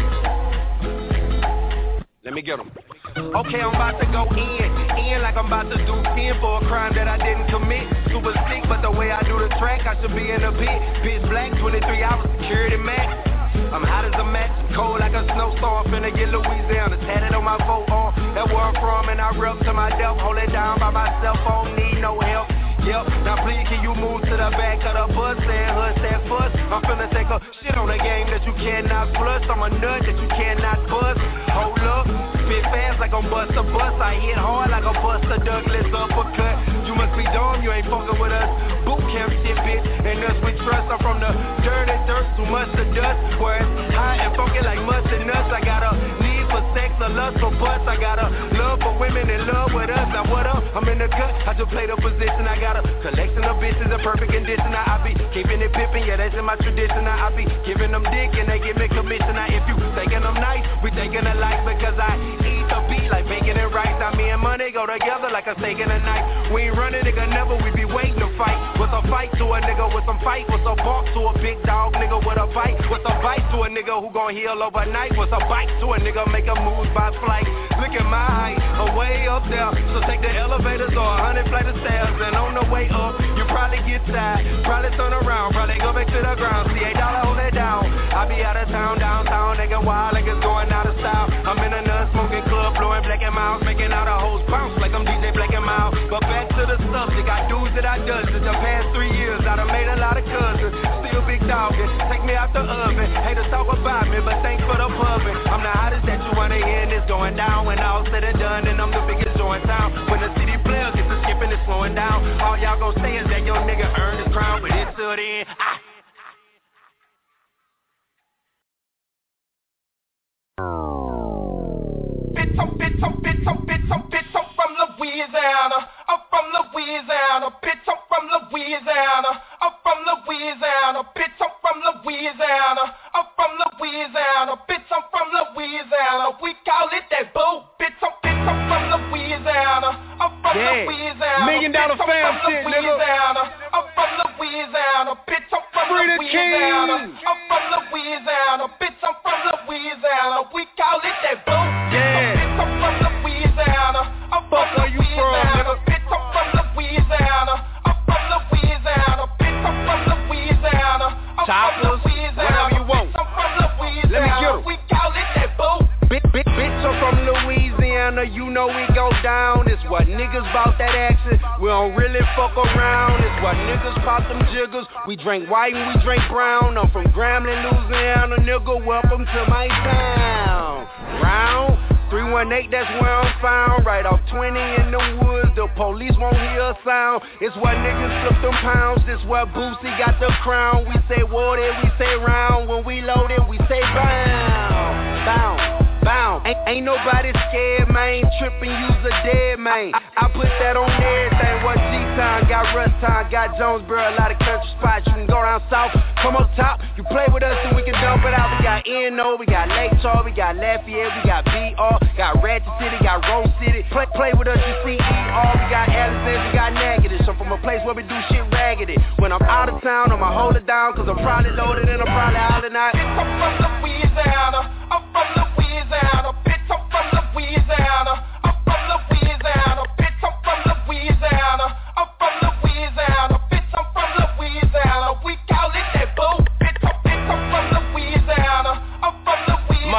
Let me get him. Okay, I'm about to go in like I'm about to do 10 for a crime that I didn't commit. Super sick, but the way I do the track, I should be in a pit. Pitch black, 23 hours, security max. I'm hot as a match, cold like a snowstorm. Finna get Louisiana, tatted on my vote on. That's where I'm from, and I rep to my death. Hold it down by myself, I don't need no help. Yep, now please can you move to the back of the bus? Saying hush that fuss. I'm finna take a shit on a game that you cannot flush. I'm a nut that you cannot bust. Hold up, spit fast like I'm bust a bus. I hit hard like a Buster Douglas uppercut. You must be dumb, you ain't fucking with us. Boot camp shit, bitch, and us we trust. I'm from the dirty dirt, too much of dust. Where it's hot and funky like mustard nuts. I got a need for sex, a lust for butts. I got a love for women in love with us. Now what up? I'm in the gut, I just play the position. I got a collection of bitches in perfect condition. I be keeping it pimpin', yeah, that's in my tradition. I be giving them dick and they give me commission. Now if you thinking I'm nice, we thinking alike because I eat the beat like bacon and rice. Now me and money go together like a steak and a knife. We ain't running, nigga, never, we be waiting to fight. What's a fight to a nigga with some fight? What's a bark to a big dog nigga with a bite? What's a bite to a nigga who gon' heal overnight? What's a bite to a nigga make a move by flight? Look at my height, way up there. So take the elevators or 100 flight of stairs. And on the way up, you probably get tired. Probably turn around, probably go back to the ground. See $8, hold it down. I be out of town, downtown, nigga wild, niggas going out of style. I'm in a nut smoking club, blowing black and miles, making out a hoes bounce like I'm DJ Black and Miles. But back to the subject, I do's that I does. In the past 3 years, I done made a lot of cousins. Still big dogging, take me out the oven. Haters talk about me, but thanks for the pubbing. I'm the hottest that you wanna hear, and it's going down. When all said and done, and I'm the biggest joint in town. When the city players get to skipping, it's slowing down. All y'all gon' say is that your nigga earned his crown, but until then, Bitch, I'm from Louisiana. I'm from Louisiana. Bitch, I'm from Louisiana. I'm from Louisiana. Bitch, I'm from Louisiana. I'm from Louisiana. Bitch, I'm from Louisiana. We call it that boo. Bitch, I'm from Louisiana. I'm from Louisiana. $1 million fam shit, nigga. I'm from Louisiana. Bitch, I'm from Louisiana. I'm from Louisiana. Bitch, I'm from Louisiana. We call it that boo. Yeah. Bitch, I'm from Louisiana. I'm from Louisiana. Bitch, I'm from Louisiana. I'm from Louisiana. Bitch, I'm from Louisiana. I'm from Louisiana. Whatever you want. I'm from Louisiana. Let me get 'em. We call it that boo. Bitch, I'm from Louisiana. You know we go down. It's what niggas bout that action. We don't really fuck around. It's what niggas pop them jiggers. We drink white and we drink brown. I'm from Grambling, Louisiana. Nigga, welcome to my town. Round 318, that's where I'm found. Right off 20 in the woods, the police won't hear a sound. It's what niggas flip them pounds. This where Boosie got the crown. We say water, we say round. When we load it, we say bound. Bound. Bound. Ain't nobody scared, man. Trippin', use a dead man. I put that on everything. What G-Town, got Russ Town, got Jonesboro, a lot of country spots. You can go down south, come up top. You play with us and we can dump it out. We got N.O., we got Lake Charles, we got Lafayette, we got B.R., got Ratchet City, got Rose City. Play with us, you see E.R., we got Alexander, we got Negative. So from a place where we do shit raggedy. When I'm out of town, I'ma hold it down, cause I'm probably loaded and I'm probably out of night. I'm from Louisiana, I'm from Louisiana, bitch, I'm from Louisiana, I'm from Louisiana, bitch, I'm from Louisiana, I'm from Louisiana, bitch, I'm from Louisiana, we call it that boo, bitch, I'm from Louisiana, I'm from Louisiana.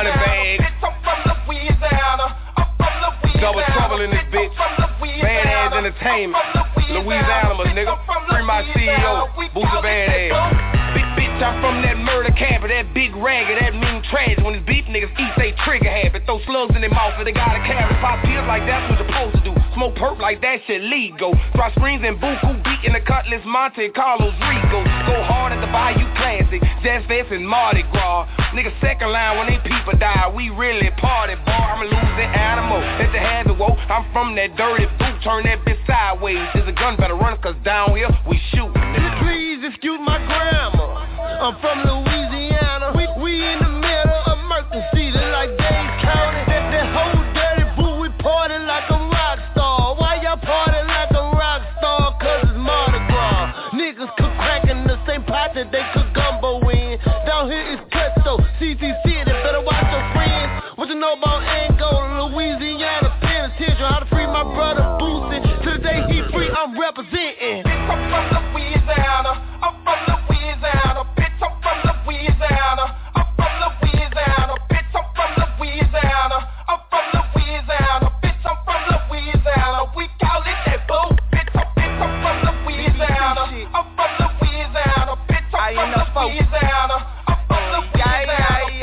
Entertainment. Louisiana, nigga. Free my CEO, Boosie Badass. Bitch, I'm from that murder camp, that big ragger, that mean trash. When it's beef, niggas eat they trigger habit. Throw slugs in their mouth if they got a carrot. Pop pills like that's what you're supposed to do. Smoke perp like that shit legal. Drop screens and buku, beating the Cutlass, Monte Carlos Rico. Go hard at the Bayou Classic, Jazz Fest and Mardi Gras. Niggas second line when they people die. We really party, boy. I'm a losing animal. Let the habit woke. I'm from that dirty boot. Turn that bitch sideways. There's a gun, better run, cause down here we shoot. Please excuse my grammar. I'm from Louisiana. We in the middle of emergency, like Dade County. That whole dirty boot, we party like a rock star. Why y'all party like a rock star? Cause it's Mardi Gras. Niggas cook crack in the same pot that they cook gumbo in. Down here it's Cutso, CCC, they better watch your friends. What you know about Angola, Louisiana, penitentiary? How to free my brother Boosie. To the day he free, I'm representing. I'm from Louisiana. I'm from Louisiana. I'm from Louisiana. I'm from Louisiana. Bitch, I'm from Louisiana. I'm from Louisiana. Bitch, I'm from Louisiana. We call it that boo. Bitch, I'm from Louisiana. I'm from Louisiana. Bitch, I'm from Louisiana. I'm from Louisiana.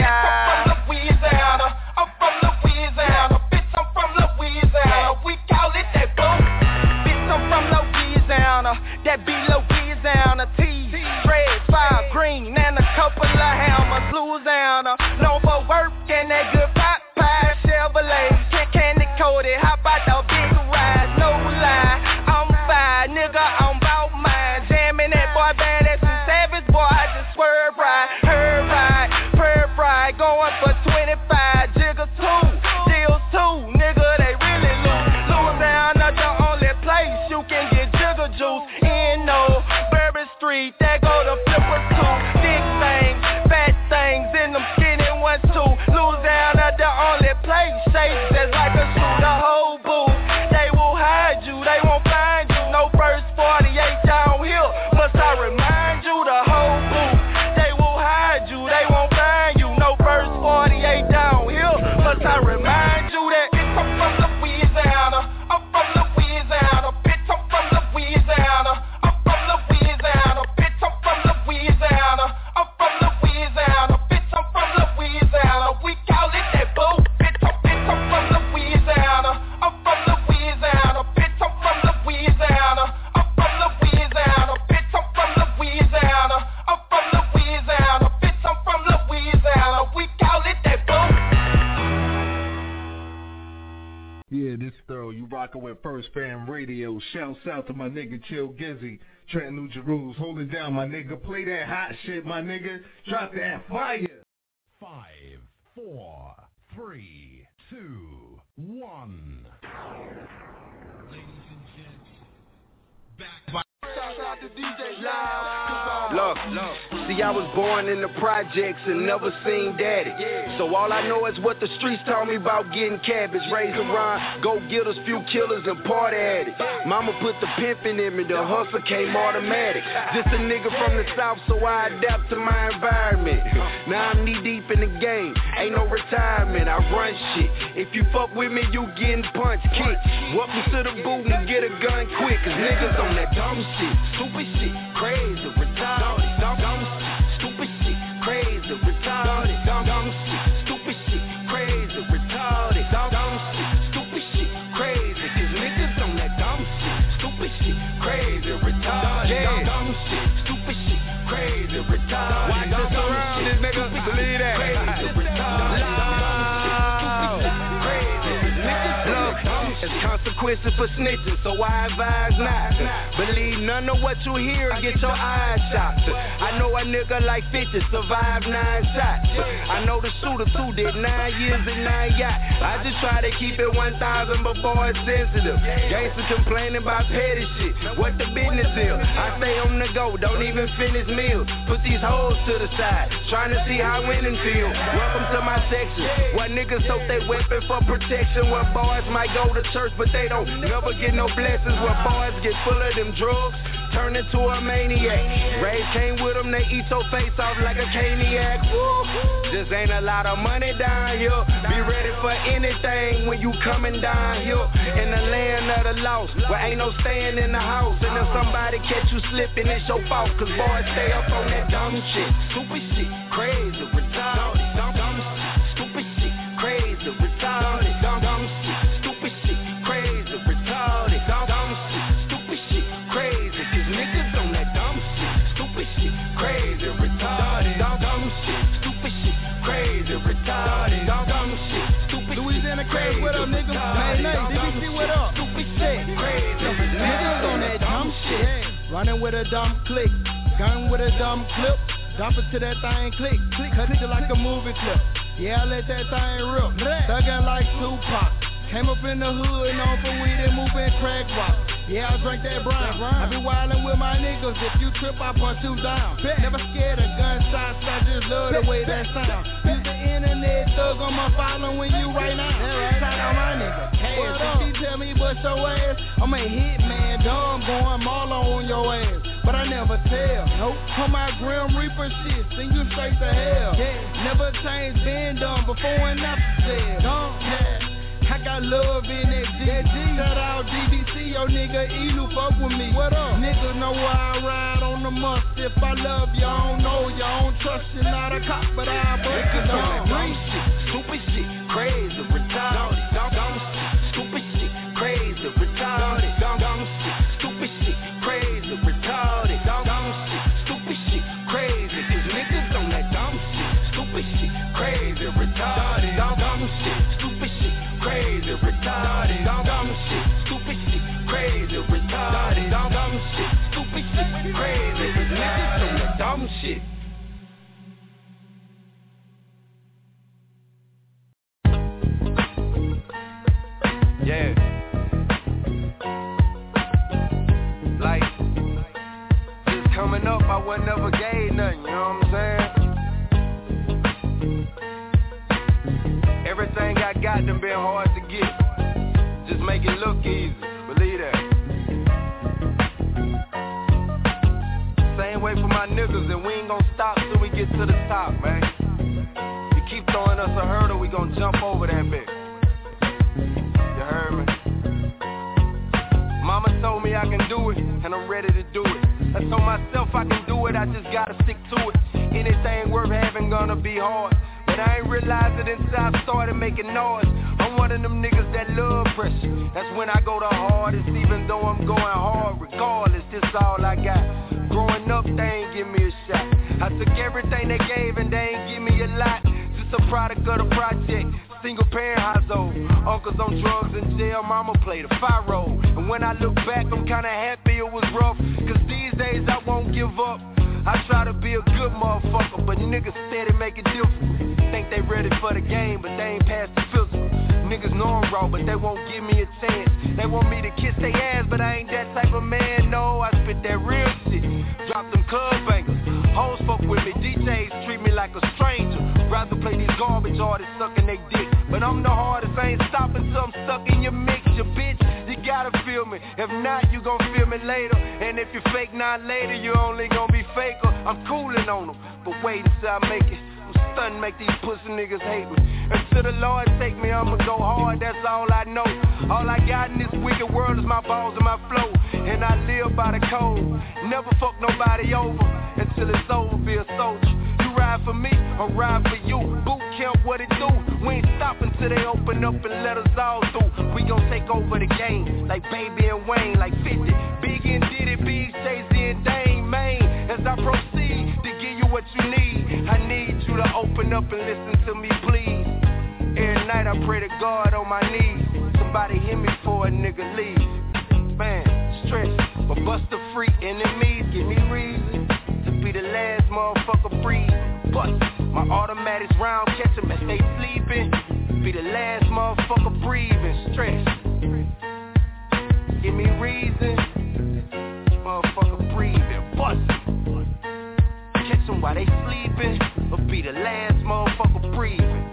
I'm from Louisiana. I'm from Louisiana. Bitch, I'm from Louisiana. We call it that boo. Bitch, I'm from Louisiana. That be Louisiana. Red, fire, green, and a couple of hammers. Louisiana, no more work and that good pop pie. Chevrolet, candy coated. How about the big ride? No lie, I'm fine, nigga, I'm bout mine. Jamming that boy band, that's some savage boy. I just swerve right, her ride, prayer ride, going for 25. Jigger 2, deals 2, nigga, they really lose. Louisiana, the only place you can get jigger juice. In no Bourbon Street, that go to Flipper 2. Big things, fat things, in them skinny ones too. Louisiana, the only place shapes just like a shoe. The whole booth, they will hide you, they won't find you. No first 48 downhill, must I remind you? The whole booth, they will hide you, they won't find you. No first 48 downhill, must I remind you that I'm from Louisiana. I'm from Louisiana. Bitch, I'm from Louisiana. I'm from Louisiana. Bitch, I'm from Louisiana. I'm from Louisiana. Bitch, I'm from Louisiana. We call it that boo. Bitch, I'm from Louisiana. I'm from Louisiana. Bitch, I'm from Louisiana. I'm from Louisiana. Bitch, I'm from Louisiana. I'm from Louisiana. Bitch, I'm from Louisiana. We call it that boo. Yeah, this thorough. You rockin' with First Fam Radio. Shouts out to my nigga Chill Gizzy. Trent New Jerusalem. Hold it down, my nigga. Play that hot shit, my nigga. Drop that fire. 5, 4, 3, 2, 1. Ladies and gents, back by Look, see, I was born in the projects and never seen daddy. So all I know is what the streets told me about getting cabbage. Raised around, go get us, few killers and party at it. Mama put the pimpin' in me, the hustle came automatic. Just a nigga from the south, so I adapt to my environment. Now I'm knee deep in the game, ain't no retirement, I run shit. If you fuck with me, you getting punched, kicked. Welcome to the booth and get a gun quick, cause niggas on that dumb shit, stupid shit, crazy, retarded, dumb shit, stupid shit, crazy, retarded, dumb shit, stupid shit, crazy, retarded, dumb shit, stupid shit, crazy, cause niggas on that dumb shit, stupid shit, crazy, retarded, dumb shit, stupid shit, crazy, retarded. Watch us around this nigga, believe that. Crazy, retarded, dumb shit, crazy, niggas, it's consequences for snitching, so I advise not. Believe none of what you hear, get your eyes shot. I know a nigga like 50 survived 9 shots. I know the shooter too did 9 years and 9 yachts. I just try to keep it 1,000 before it's sensitive. Gangsters complaining about petty shit, what the business is. I stay on the go, don't even finish meals. Put these hoes to the side, trying to see how winning feel. Welcome to my section. Why niggas tote they weapon for protection? Where boys might go to church, but they don't never get no blessings. Where boys get full of them drugs, turn into a maniac. Ray came with them, they eat your face off like a caniac. Just ain't a lot of money down here. Be ready for anything when you coming down here. In the land of the lost, where ain't no staying in the house. And if somebody catch you slipping, it's your fault. Cause boys stay up on that dumb shit. Stupid shit, crazy, retarded. Dumb shit, stupid shit, crazy, retarded. Dumb shit, stupid shit, crazy, retarded. Dumb shit, stupid shit, crazy. Cause niggas on that dumb shit. Stupid shit, crazy, retarded. Dumb shit, stupid shit, crazy, retarded. Dumb shit, stupid shit. Louisiana crazy, what up, nigga? Hey, DBC, what up? Stupid shit, crazy, niggas on that dumb shit. Running with a dumb click, gun with a dumb clip. Dump it to that thing, click, cut it like a movie clip. Yeah, I let that thing rip, thuggin' like Tupac. Came up in the hood, known for weed and moving crack rock. Yeah, I drank that brown. I be wildin' with my niggas. If you trip, I punch you down. Never scared of gunshots, I just love the way that sound. Use the internet, thug on my following you right now. Shout out my nigga, Cash. If he tell me bust your ass, I'm a hit man, dumb, going Marlo on your ass. But I never tell, nope. On my Grim Reaper shit, send you straight to hell. Yeah, never changed, been done before and after said. Yeah. I got love in that G. Shout out DBC, yo nigga Elu, fuck with me. What up? Niggas know where I ride on the must. If I love you, I don't know you, I don't trust you, not a cop, but I break it down. Dumb shit, stupid shit, crazy, retarded. Dumb shit, stupid shit, crazy, retarded. Dumb shit, stupid shit, crazy, retarded. Dumb shit, stupid shit, crazy. Cause niggas on that dumb shit, stupid shit, crazy, retarded. Dumb shit, stupid shit, crazy, retarded. Dumb shit, stupid shit, crazy, retarded. Dumb shit, stupid shit, crazy. Cause niggas on that dumb shit. Yeah. Like, just coming up, I wasn't never gay nothing, you know what I'm saying? Everything I got done been hard to get. Just make it look easy, believe that. Same way for my niggas, and we ain't gon' stop till we get to the top, man. You keep throwing us a hurdle, we gon' jump over that bit. You heard me? Mama told me I can do it, and I'm ready to do it. I told myself I can do it, I just gotta stick to it. Anything worth having gonna be hard, but I ain't realized it until I started making noise. I'm one of them niggas that love pressure. That's when I go the hardest, even though I'm going hard. Regardless, this all I got. Growing up, they ain't give me a shot. I took everything they gave and they ain't give me a lot. Just a product of the project. Single parent household, uncles on drugs in jail, mama played a fire role. And when I look back, I'm kinda happy it was rough, cause these days I won't give up. I try to be a good motherfucker, but niggas steady make it difficult. Think they ready for the game, but they ain't past the physical. Niggas know I'm raw, but they won't give me a chance. They want me to kiss their ass, but I ain't that type of man, no. I spit that real shit, drop them club bangers. Hoes fuck with me, DJs treat me like a stranger. Rather play these garbage artists sucking they dick. But I'm the hardest, I ain't stopping till I'm stuck in your mix. Your bitch, you gotta feel me. If not, you gon' feel me later. And if you fake not later, you only gon' be faker. I'm cooling on them, but wait until I make it. I'm stunning, make these pussy niggas hate me. Until the Lord take me, I'ma go hard, that's all I know. All I got in this wicked world is my balls and my flow. And I live by the code. Never fuck nobody over. Until it's over, be a soldier. You ride for me, or ride for you. Boot camp, what it do? We ain't stopping till they open up and let us all through. We gon' take over the game, like Baby and Wayne, like 50. Big and Diddy, Big, Jay-Z and Dame, man. As I proceed to give you what you need, I need you to open up and listen to me, please. Every night I pray to God on my knees. Somebody hit me before a nigga leave. Man, stress, but bust the free enemies, give me reason to be the last motherfucker breathe. Bust my automatics round, catch them as they sleeping. Be the last motherfucker breathing. Stress, give me reason, motherfucker breathing. Bust, catch them while they sleeping, or be the last motherfucker breathing.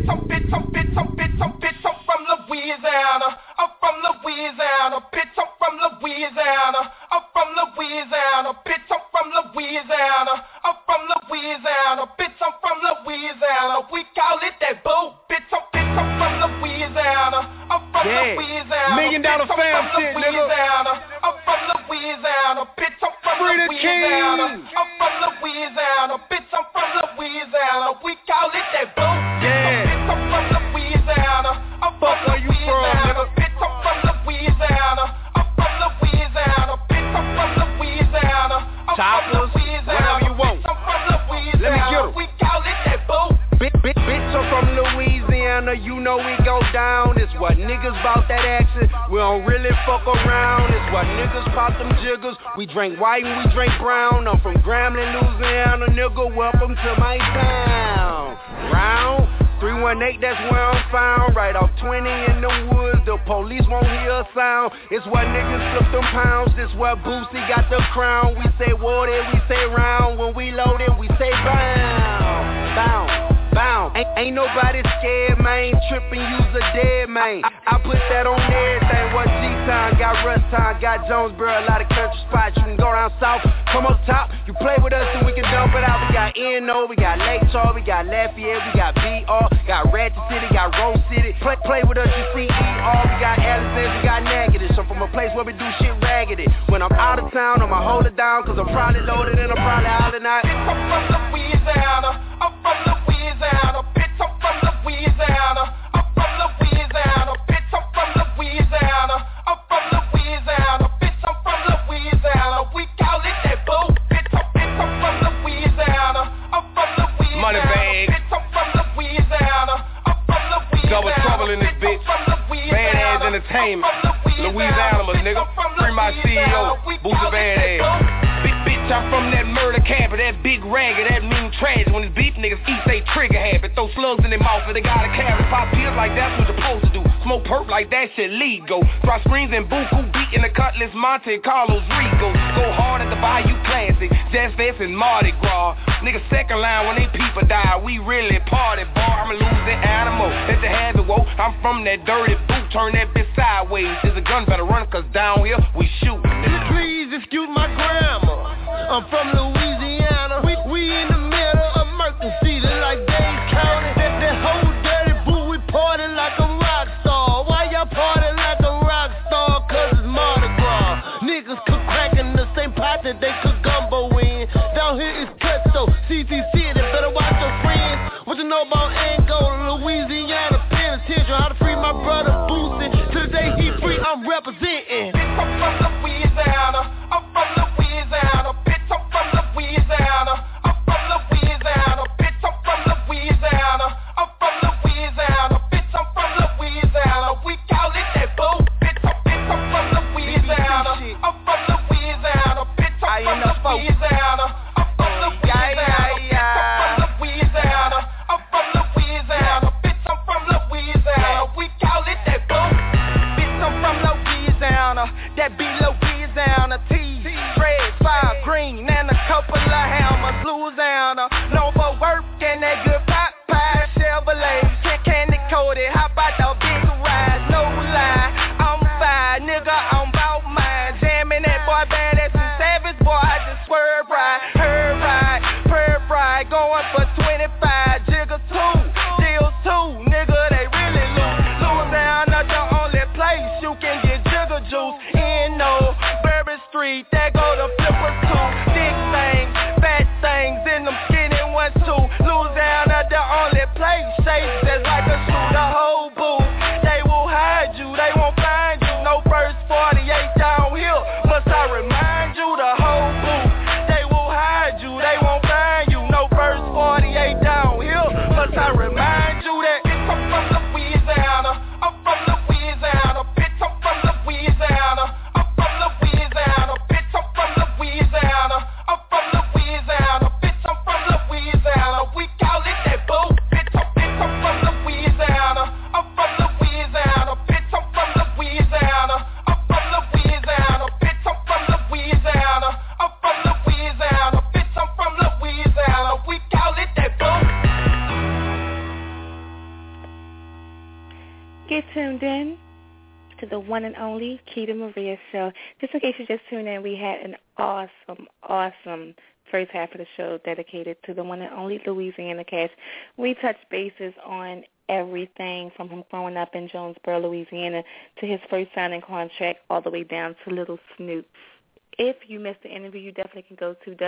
We drink white and we drink brown. I'm from Grambling, Louisiana, nigga, welcome to my town. Round 318, that's where I'm found. Right off 20 in the woods, the police won't hear a sound. It's where niggas flip them pounds, this where Boosie got the crown. We say water, we say round. When we load it, we say bound, bound. Bound. Ain't nobody scared, man. Trippin', use a dead man. I put that on everything. What G-Town, got Rust Town, got Jonesboro, a lot of country spots. You can go down south, come up top. You play with us and we can dump it out. We got N.O., we got Lake Charles, we got Lafayette, we got B.R., got Ratchet City, got Rose City. Play with us, you see E.R., we got Alexander, we got Negative. So from a place where we do shit raggedy. When I'm out of town, I'ma hold it down, cause I'm probably loaded and I'm probably out of night. I'm from Louisiana, I'm from Louisiana, bitch, I'm from Louisiana, I'm from Louisiana, bitch, I'm from Louisiana, I'm from Louisiana, bitch, I'm from Louisiana, we call it that boo, bitch, I'm from Louisiana, I'm from Louisiana, Money bag, bitch, I'm from Louisiana, I'm from Louisiana, double trouble in this bitch, Bad Ass Entertainment, Louisiana, nigga, free my CEO, Boosie Bad Ass. I'm from that murder camp, that big ragged, that mean trash. When it's beef, niggas eat they trigger habit. Throw slugs in their mouth, and they got a carrot. Pop pills like that's what you're supposed to do. Smoke perp like that shit legal. Drop screens and buku, beating the Cutlass, Monte Carlos, Regals. Go hard at the Bayou Classic, Jazz Fest and Mardi Gras. Niggas second line when they people die. We really party, boy. I'm a losing animal. That's the habit, whoa. I'm from that dirty boot, turn that bitch sideways. There's a gun, better run, cause down here we shoot. Please excuse my grammar. I'm from Louisiana. We in the middle of emergency, like Dade County. That whole dirty boo, we party like a rock star. Why y'all party like a rock star? Cause it's Mardi Gras. Niggas cook crack in the same pot that they cook gumbo in. Down here it's Cutso, CTC, they better watch your friends. What you know about Angola, Louisiana, penitentiary? How to free my brother Boosie. To the day he free, I'm representing. I'm from Louisiana, I'm from Louisiana, bitch, I'm from Louisiana, I'm from Louisiana, bitch, I'm from Louisiana, I'm from Louisiana, bitch, I'm from Louisiana, we call it that boo, bitch, I'm from Louisiana, I'm from Louisiana, bitch, I'm from Louisiana, I'm from Louisiana, I'm from Louisiana, I'm from Louisiana, bitch, I'm from Louisiana, we call it that boo, bitch, I'm from Louisiana, that be Louisiana. Get tuned in to the one and only Keita Maria Show. Just in case you just tuned in, we had an awesome first half of the show dedicated to the one and only Louisiana Cash. We touched bases on everything from him growing up in Jonesboro, Louisiana, to his first signing contract, all the way down to Little Snoop. If you missed the interview, you definitely can go to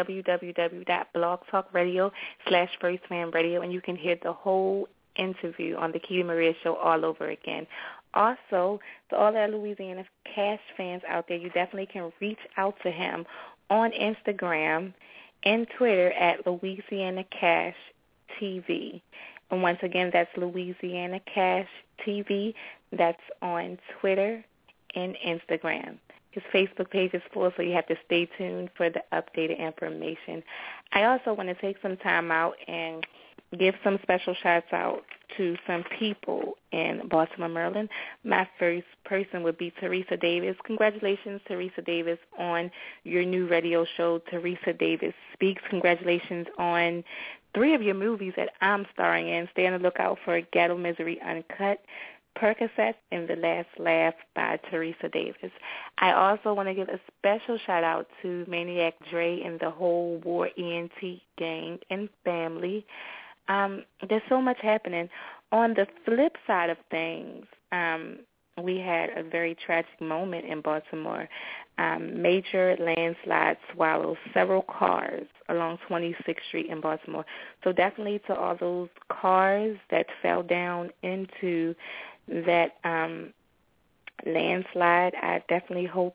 www.blogtalkradio.com/firstfamradio, and you can hear the whole interview on the Keita Maria Show all over again. Also, to all our Louisiana Cash fans out there, you definitely can reach out to him on Instagram and Twitter at Louisiana Cash TV. And once again, that's Louisiana Cash TV. That's on Twitter and Instagram. His Facebook page is full, so you have to stay tuned for the updated information. I also want to take some time out and give some special shouts out to some people in Baltimore, Maryland. My first person would be Teresa Davis. Congratulations, Teresa Davis, on your new radio show, Teresa Davis Speaks. Congratulations on 3 of your movies that I'm starring in. Stay on the lookout for Ghetto Misery Uncut, Percocet, and The Last Laugh by Teresa Davis. I also want to give a special shout-out to Maniac Dre and the whole War ENT gang and family. There's so much happening. On the flip side of things, we had a very tragic moment in Baltimore. Major landslide swallowed several cars along 26th Street in Baltimore. So definitely to all those cars that fell down into that landslide, I definitely hope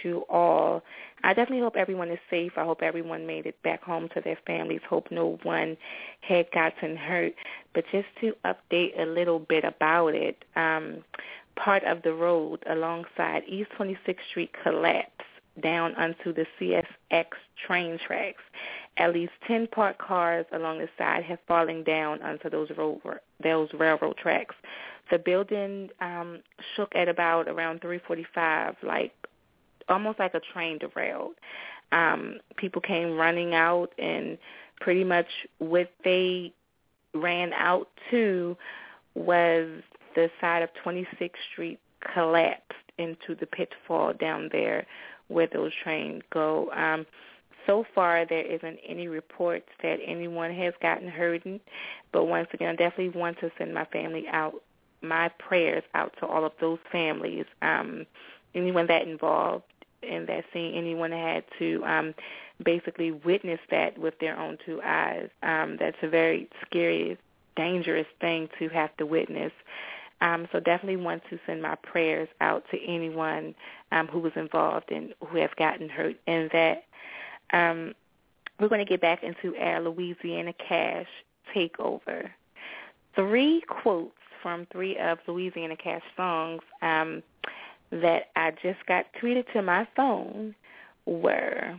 everyone is safe. I hope everyone made it back home to their families. Hope no one had gotten hurt. But just to update a little bit about it, part of the road alongside East 26th Street collapsed down onto the CSX train tracks. At least 10 parked cars along the side have fallen down onto those railroad tracks. The building shook at around 3:45, almost like a train derailed. People came running out, and pretty much what they ran out to was the side of 26th Street collapsed into the pitfall down there where those trains go. So far, there isn't any reports that anyone has gotten hurt, but once again, I definitely want to send my prayers out to all of those families, anyone that involved in that scene, anyone that had to basically witness that with their own 2 eyes. That's a very scary, dangerous thing to have to witness. So definitely want to send my prayers out to anyone who was involved and who has gotten hurt in that. We're going to get back into our Louisiana Cash takeover. 3 quotes from 3 of Louisiana Cash songs that I just got tweeted to my phone were,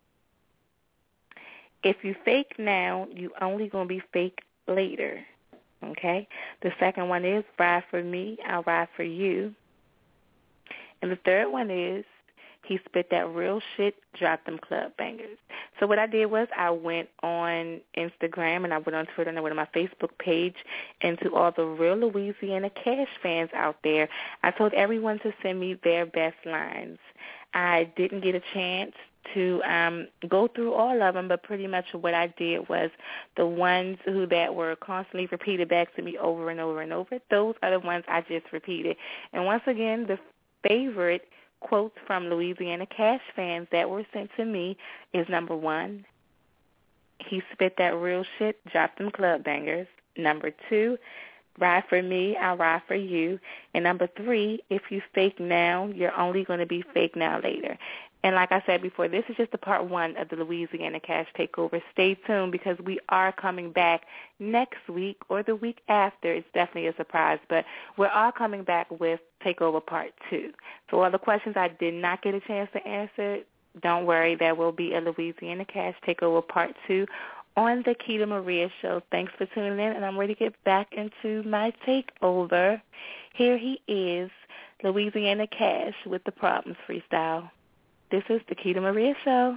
if you fake now, you only going to be fake later. Okay? The second one is, ride for me, I'll ride for you. And the third one is, he spit that real shit, drop them club bangers. So what I did was I went on Instagram and I went on Twitter and I went on my Facebook page, and to all the real Louisiana Cash fans out there, I told everyone to send me their best lines. I didn't get a chance to go through all of them, but pretty much what I did was the ones that were constantly repeated back to me over and over and over, those are the ones I just repeated. And once again, the favorite quotes from Louisiana Cash fans that were sent to me is, number 1, he spit that real shit, drop them club bangers. Number 2, ride for me, I'll ride for you. And number 3, if you fake now, you're only going to be fake now later. And like I said before, this is just the part 1 of the Louisiana Cash Takeover. Stay tuned because we are coming back next week or the week after. It's definitely a surprise, but we're all coming back with Takeover Part 2. So all the questions I did not get a chance to answer, don't worry. There will be a Louisiana Cash Takeover Part 2 on the Keita Maria Show. Thanks for tuning in, and I'm ready to get back into my takeover. Here he is, Louisiana Cash with the Problems Freestyle. This is the Keita Maria Show.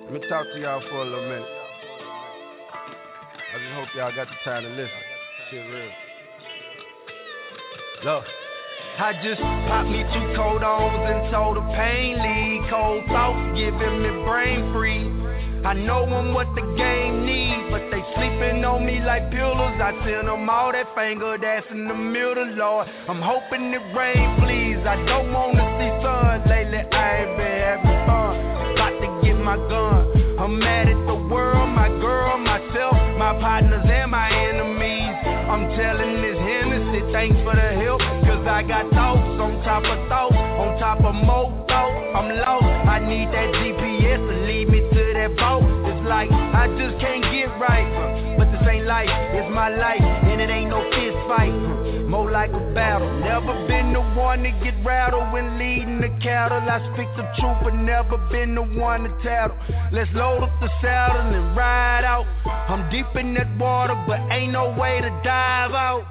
Let me talk to y'all for a little minute. I just hope y'all got the time to listen. Shit real. Look, I just popped me 2 cold O's and told the pain leave. Cold thoughts giving me brain freeze. I know I'm what the game needs, but they sleeping on me like pillars. I send them all that finger that's in the middle, Lord. I'm hoping it rain, please. I don't wanna see sun. Lately I ain't been having fun. About to get my gun. I'm mad at the world, my girl, myself, my partners and my enemies. I'm telling this Hennessy, thanks for the help, cause I got thoughts on top of thoughts, on top of more thoughts. I'm lost, I need that GPS to lead me to that boat. It's like, I just can't get right, but this ain't life, it's my life, and it ain't no fist fight, more like a battle. Never been the one to get rattled when leading the cattle. I speak the truth, but never been the one to tattle. Let's load up the saddle and ride out. I'm deep in that water, but ain't no way to dive out.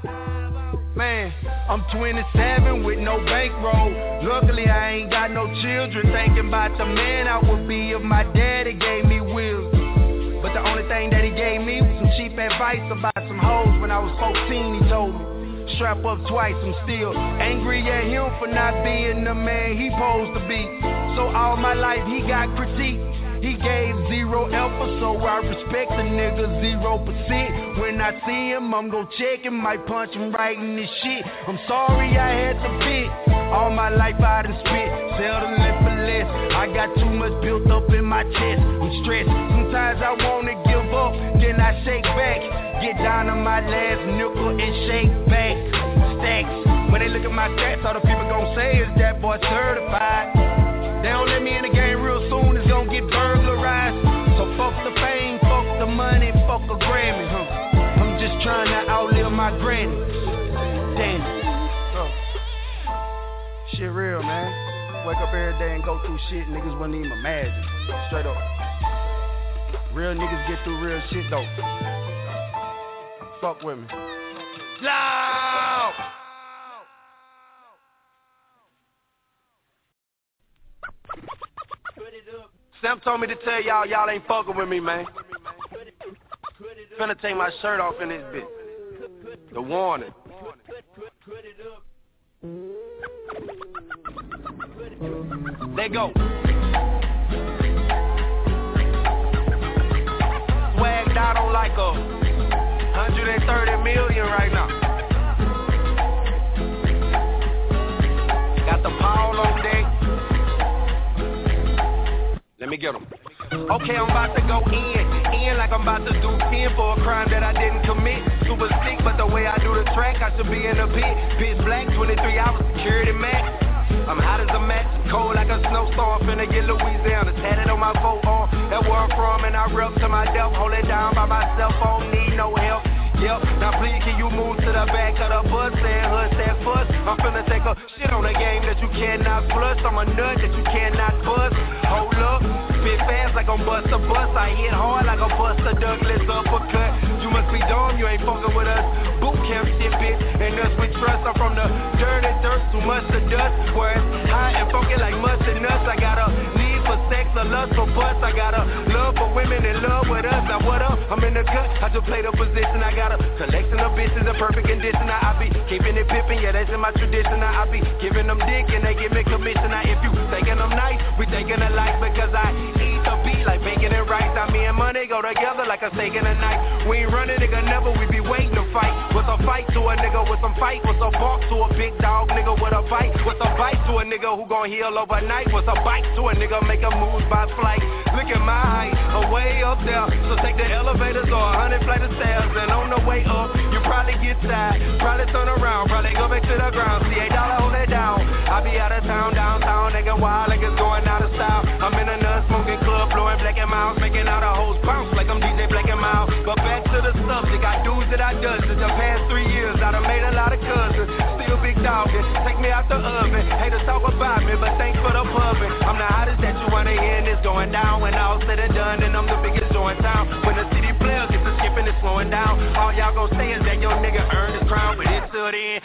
Man, I'm 27 with no bankroll. Luckily I ain't got no children. Thinking about the man I would be if my daddy gave me wheels. But the only thing that he gave me was some cheap advice about some hoes. When I was 14 he told me, strap up twice, I'm still angry at him for not being the man he supposed to be. So all my life he got critique. He gave 0 alpha, so I respect the nigga 0%. When I see him, I'm gon' check him, might punch him right in this shit. I'm sorry I had to bit. All my life I done spit, seldom for less. I got too much built up in my chest. I'm stressed, sometimes I wanna give up, then I shake back. Get down on my last nickel and shake back. Stacks, when they look at my stats, all the people gon' say is that boy certified. They don't let me in the game real soon, it's gon' get burglarized. So fuck the fame, fuck the money, fuck a Grammy, I'm just trying to outlive my granny. Damn. Shit real, man. Wake up every day and go through shit niggas wouldn't even imagine. Straight up. Real niggas get through real shit though. Fuck with me. Loud! Sam told me to tell y'all ain't fucking with me, man. Finna take my shirt off in this bitch. The warning. Let go. Swagged out on like 130 million right now. Got the Paul on deck. Let me get him. Okay, I'm about to go in like I'm about to do 10 for a crime that I didn't commit. Super sick, but the way I do the track, I should be in a pit. Pitch black, 23 hours, security max. I'm hot as a match, cold like a snowstorm. Finna get Louisiana, tatted on my vote on. That's where I'm from, and I rep to my death. Hold it down by myself, don't need no help. Yep, now please can you move to the back of the bus and hush that fuss? I'm finna take a shit on a game that you cannot flush. I'm a nut that you cannot bust. Hold up, spit fast like I'm bust a bus. I hit hard like a Buster Douglas uppercut. You must be dumb, you ain't fucking with us. Boot camp shit, bitch, and us we trust. I'm from the dirty dirt, too much to dust. Where it's high and funky like mustard nuts. I got a need for sex, a lust for butts. I got a love for women in love with us. Now what up? I'm in the cut, I just play the position. I got a collection of bitches in perfect condition. Now I be keeping it pimpin', yeah, that's in my tradition. Now I be giving them dick and they give me commission. Now if you thinking I'm nice, we thinking alike because I eat the beat like bacon and rice. Now me and money go together like a steak and a knife. We ain't running, nigga, never, we be waiting to fight. What's a fight to a nigga with some fight? What's a bark to a big dog nigga with a bite? What's a bite to a nigga who gon' heal overnight? What's a bite to a nigga make a move by flight? Look at my height, I'm way up there. So take the elevators or 100 flight of stairs. And on the way up, you probably get tired. Probably turn around, probably go back to the ground. See $8, hold it down. I be out of town, downtown, nigga wild, niggas going out of style. I'm in a nut smoking club, blowing black and miles, making all the hoes bounce like I'm DJ Black and Mild. But back to the subject, I dudes that I done since the past 3 years. I done made a lot of cousins, still big dogging. Take me out the oven, haters talk about me, but thanks for the pubbing. I'm the hottest that you wanna hear, and it's going down. When all said and done, and I'm the biggest show in town. When the city players get to skipping, it's slowing down. All y'all gon' say is that your nigga earned his crown, but until then,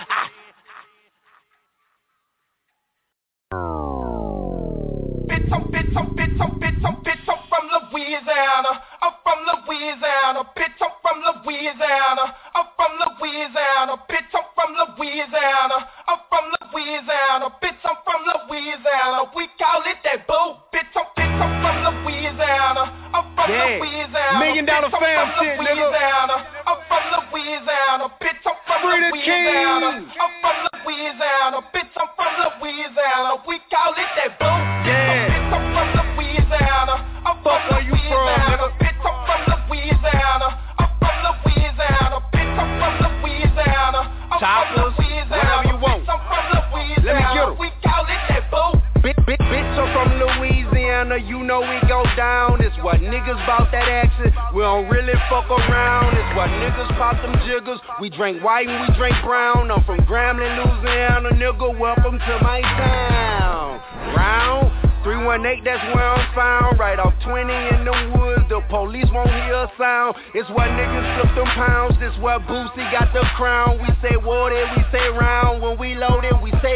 bitch from Louisiana. Louisiana. I'm from Louisiana. Bitch, I'm from Louisiana. I'm from Louisiana. Bitch, I'm from Louisiana. I'm from Louisiana. Bitch, I'm from Louisiana. We call it that boo. Bitch, I'm from Louisiana. I'm from Louisiana. $1 million fam shit, nigga. I'm from Louisiana. Bitch, I'm from Louisiana. I'm from Louisiana. Bitch, I'm from Louisiana. We call it that boo. Yeah. Bitch, I'm from Louisiana. I'm from Louisiana. Bitch, I'm from Louisiana. I'm from Louisiana. Bitch, I'm from Louisiana. I'm from Louisiana. Whatever you want. I'm from Louisiana. Let me get 'em. We call it that boo. Bitch, I'm from Louisiana, you know we go down. It's what niggas bout that action, we don't really fuck around. It's what niggas pop them jiggers, we drink white and we drink brown. I'm from Grambling, Louisiana, nigga, welcome to my town. Round 318, that's where I'm found. Right off 20 in the woods, the police won't hear a sound. It's what niggas flip them pounds, this what Boosie got the crown. We say water, we say round, when we load it, we say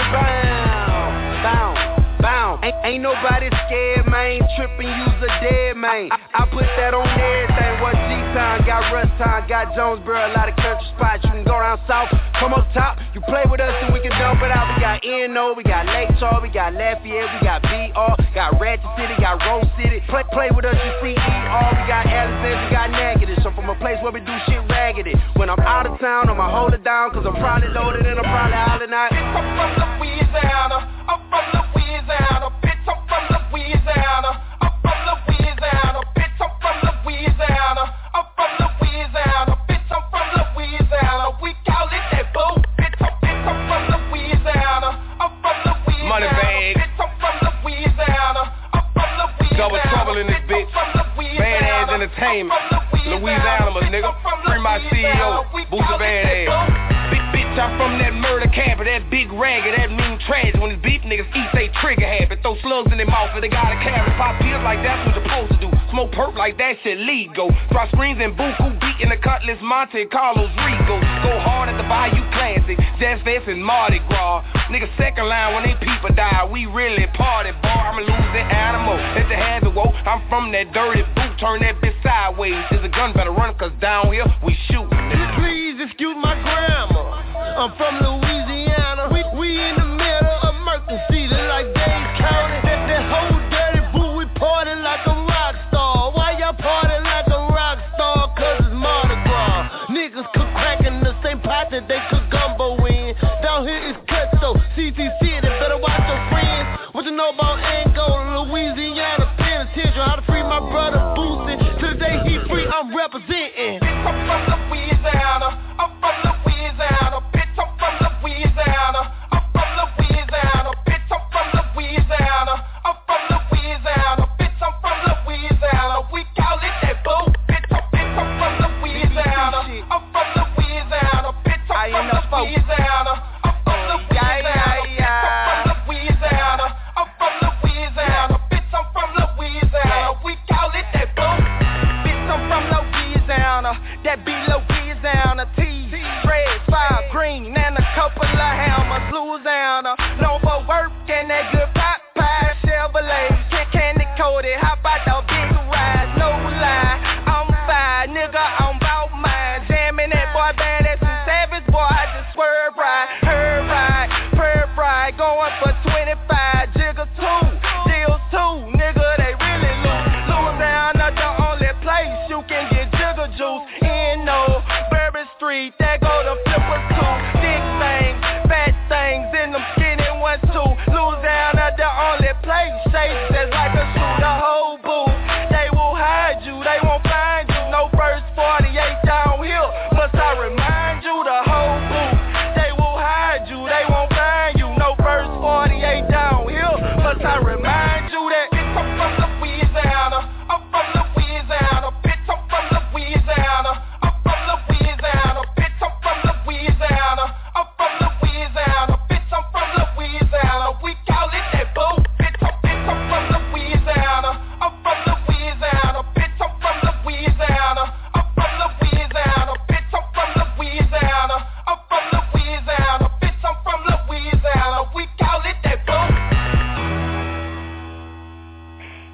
bound, bound. Bound. Ain't nobody scared, man. Trippin', use a dead man. I put that on everything. What G-Town, got Rust Town, got Jonesboro, a lot of country spots. You can go down south, come up top. You play with us and we can dump it out. We got N.O., we got Lake Charles, we got Lafayette, we got B.R., got Ratchet City, got Rose City. Play with us, you see E.R., we got Alexander, we got Negative. So from a place where we do shit raggedy. When I'm out of town, I'ma hold it down, cause I'm probably loaded and I'm probably howling out. I'm from Louisiana, I'm from Louisiana, bitch, I'm from Louisiana. I'm from Louisiana, bitch, I'm from Louisiana. I'm from Louisiana, bitch, I'm from Louisiana. We call it that boo, bitch, I'm from Louisiana. I'm from Louisiana, money bag, bitch, I'm from Louisiana. I'm from Louisiana, double trouble in this bitch. Bad ass entertainment, Louisiana, nigga. Free my CEO, Boosie Bad Ass. I'm from that murder camp, that big ragged, that mean trash. When it's beef, niggas eat they trigger habit. Throw slugs in their mouth and they gotta carry. Pop pills like that's what you're supposed to do. Smoke perp like that shit legal. Drop screens and buku, beating the Cutlass, Monte Carlos Rico. Go hard at the Bayou Classic, Jazz Fest and Mardi Gras. Niggas second line when they people die. We really party, boy. I'ma lose the animal. Let the hands go. I'm from that dirty boot, turn that bitch sideways. There's a gun, better run, cause down here we shoot. Please excuse my grammar. I'm from Louisiana. We in the middle of emergency, like Dade County. That whole dirty boo, we party like a rock star. Why y'all party like a rock star? Cause it's Mardi Gras. Niggas cook crack in the same pot that they cook gumbo in. Down here it's Cutso, CTC, they better watch your friends. What you know about Angola, Louisiana, penitentiary? How to free my brother Boosie. To the day he free, I'm representing. I'm from Louisiana. I'm from Louisiana. I'm from Louisiana. I'm from Louisiana. Bitch, I'm from Louisiana. I'm from Louisiana. Bitch, I'm from Louisiana. We call it that boo. Bitch, I'm from Louisiana. I'm from Louisiana. Bitch, I'm from Louisiana. I'm from Louisiana. I'm from Louisiana. I'm from Louisiana. Bitch, I'm from Louisiana. We call it that boo. Bitch, I'm from Louisiana.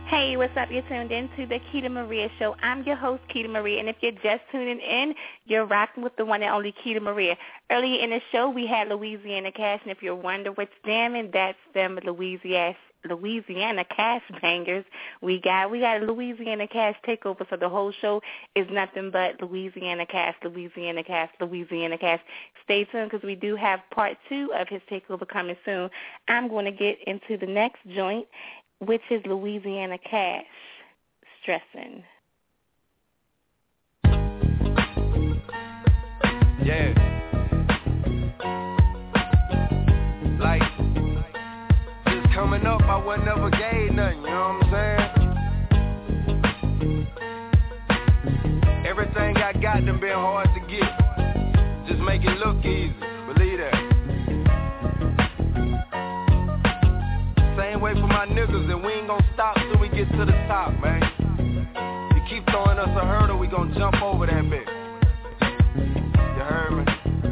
Hey, what's up? You're tuned in to the Keita Maria Show. I'm your host, Keita Maria, and if you're just tuning in, you're rocking with the one and only Keita Maria. Earlier in the show, we had Louisiana Cash, and if you're wondering what's jamming, that's them Louisiana Cash bangers. We got a Louisiana Cash takeover, so the whole show is nothing but Louisiana Cash, Louisiana Cash, Louisiana Cash. Stay tuned because we do have part 2 of his takeover coming soon. I'm going to get into the next joint, which is Louisiana Cash, Stressing. Yeah. Like, just coming up, I wasn't never gave nothing, you know what I'm saying? Everything I got done been hard to get. Just make it look easy, believe that. Same way for my niggas, and we ain't gon' stop till we get to the top, man. You keep throwing us a hurdle, we gon' jump over that bitch. You heard me?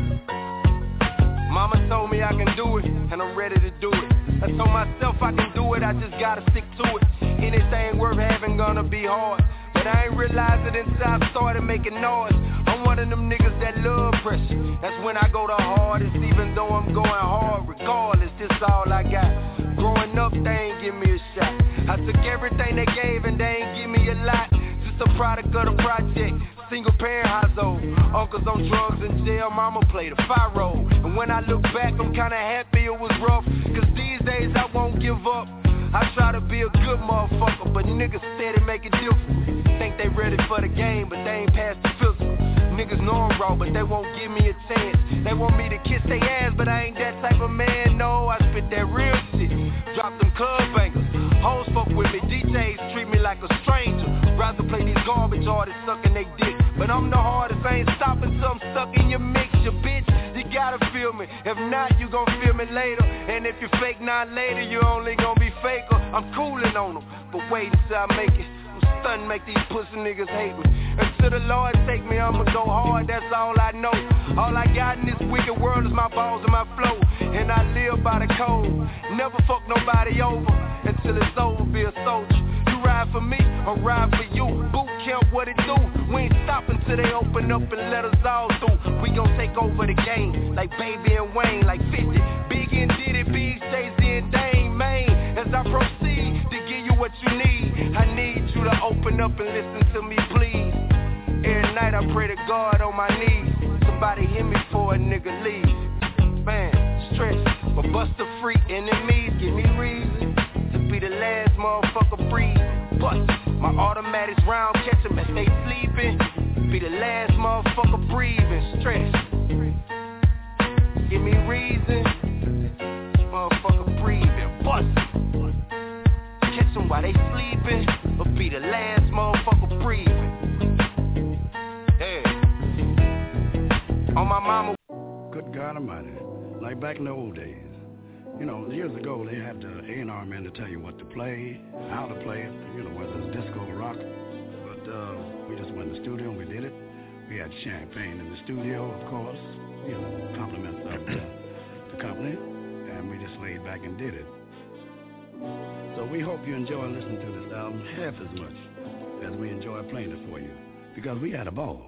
Mama told me I can do it, and I'm ready to do it. I told myself I can do it, I just gotta stick to it. Anything worth having gonna be hard, but I ain't realized it until I started making noise. I'm one of them niggas that love pressure. That's when I go the hardest, even though I'm going hard. Regardless, this all I got. Growing up, they ain't give me a shot. I took everything they gave and they ain't give me a lot. Just a product of the project, single parent household. Uncles on drugs in jail, mama played a fire role. And when I look back, I'm kinda happy it was rough, cause these days I won't give up. I try to be a good motherfucker, but niggas steady make it difficult. Think they ready for the game, but they ain't past the physical. Niggas know I'm raw, but they won't give me a chance. They want me to kiss their ass, but I ain't that type of man, no. I spit that real shit, drop them club bangers. Hoes fuck with me, DJs treat me like a stranger. Rather play these garbage artists sucking they dick. But I'm the hardest, I ain't stopping till I'm stuck in your mix, you bitch. You gotta feel me, if not, you gon' feel me later. And if you fake not later, you only gon' be faker. I'm cooling on them, but wait until I make it. Stunning, make these pussy niggas hate me. Until the Lord take me, I'ma go hard, that's all I know. All I got in this wicked world is my balls and my flow. And I live by the code, never fuck nobody over. Until it's over, be a soldier. You ride for me, or ride for you. Boot camp, what it do? We ain't stopping till they open up and let us all through. We gon' take over the game, like Baby and Wayne, like 50. Big and Diddy, Big, Jay-Z and Dame, man. As I proceed to give you what you need, I need you to open up and listen to me, please. Every night I pray to God on my knees. Somebody hit me for a nigga leave. Man, stress, but bust the free enemies. Give me reason to be the last motherfucker breathe. Bust my automatics round, catch them as they sleeping. Be the last motherfucker breathing. Stress, give me reason. Motherfucker breathing. Bust, catch them while they sleeping, or be the last motherfucker breathing. Yeah. On my mama. Good God Almighty. Like back in the old days. You know, years ago they had the A&R man to tell you what to play, how to play it, you know, whether it's disco or rock. But we just went in the studio and we did it. We had champagne in the studio, of course, you know, compliments of the company. And we just laid back and did it. So we hope you enjoy listening to this album half as much as we enjoy playing it for you, because we had a ball.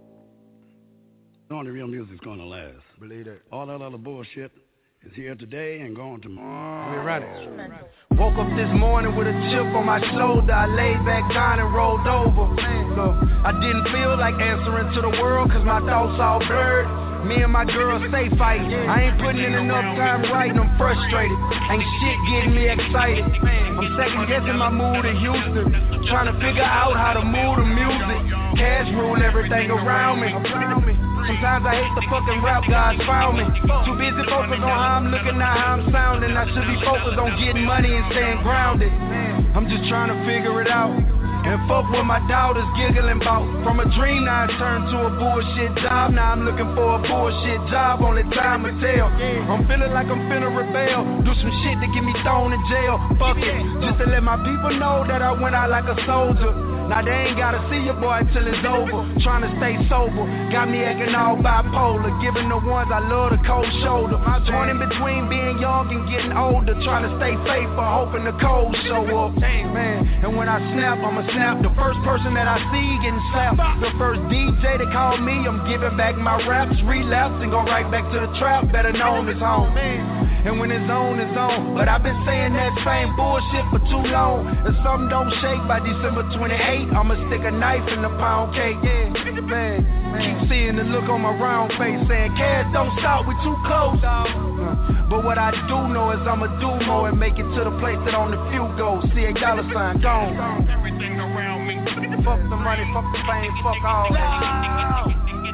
Only real music's gonna last. Believe it. All that other bullshit is here today and gone tomorrow. We're ready. Woke up this morning with a chip on my shoulder. I laid back down and rolled over. Look, I didn't feel like answering to the world, cause my thoughts all blurred. Me and my girl stay fighting. I ain't putting in enough time writing, I'm frustrated. Ain't shit getting me excited. I'm second guessing my move to Houston, trying to figure out how to move the music. Cash rule everything around me. Sometimes I hate the fucking rap gods found me. Too busy focused on how I'm looking, not how I'm sounding. I should be focused on getting money and staying grounded. I'm just trying to figure it out. And fuck what my daughters giggling about. From a dream now it's turned to a bullshit job. Now I'm looking for a bullshit job, only time will tell. I'm feeling like I'm finna rebel, do some shit to get me thrown in jail. Fuck it, just to let my people know that I went out like a soldier. Now they ain't gotta see your boy till it's over. Trying to stay sober, got me acting all bipolar. Giving the ones I love the cold shoulder. Torn in between being young and getting older. Trying to stay faithful, hoping the cold show up. Dang, man. And when I snap, I'ma snap. The first person that I see getting slapped. The first DJ that called me, I'm giving back my raps. Relapse and go right back to the trap. Better known as home. And when it's on, it's on. But I've been saying that same bullshit for too long. If something don't shake by December 28, I'ma stick a knife in the pound cake. Yeah, man. Keep seeing the look on my round face saying, Cash, don't stop, we too close. But what I do know is I'ma do more and make it to the place that only few go. $CA $sign, gone. Everything around me. Fuck the money, fuck the fame, fuck all that.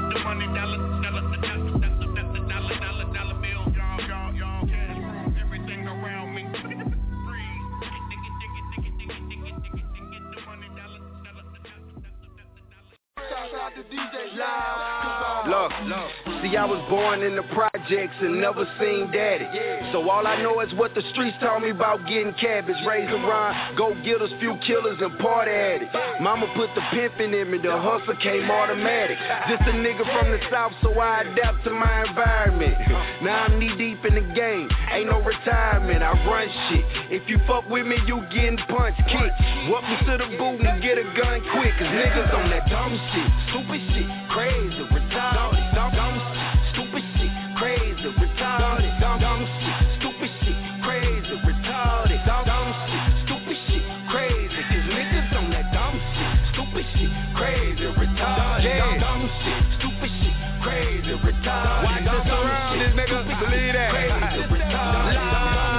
Look, see I was born in the projects and never seen daddy. So all I know is what the streets taught me about getting cabbage. Raised around, go get us few killers and party at it. Mama put the pimpin' in me, the hustle came automatic. Just a nigga from the south, so I adapt to my environment. Now I'm knee deep in the game, ain't no retirement, I run shit. If you fuck with me, you getting punched, kicked. Welcome to the booth and get a gun quick, cause niggas on that dumb shit, stupid shit, crazy, retarded, dumb shit, stupid shit, crazy, retarded, dumb shit, stupid shit, crazy, retarded, dumb shit, stupid shit, crazy, cause niggas on that dumb shit, stupid shit, crazy, retarded, dumb shit, stupid shit, crazy, retarded. Watch this around this nigga, believe that. Crazy, retarded,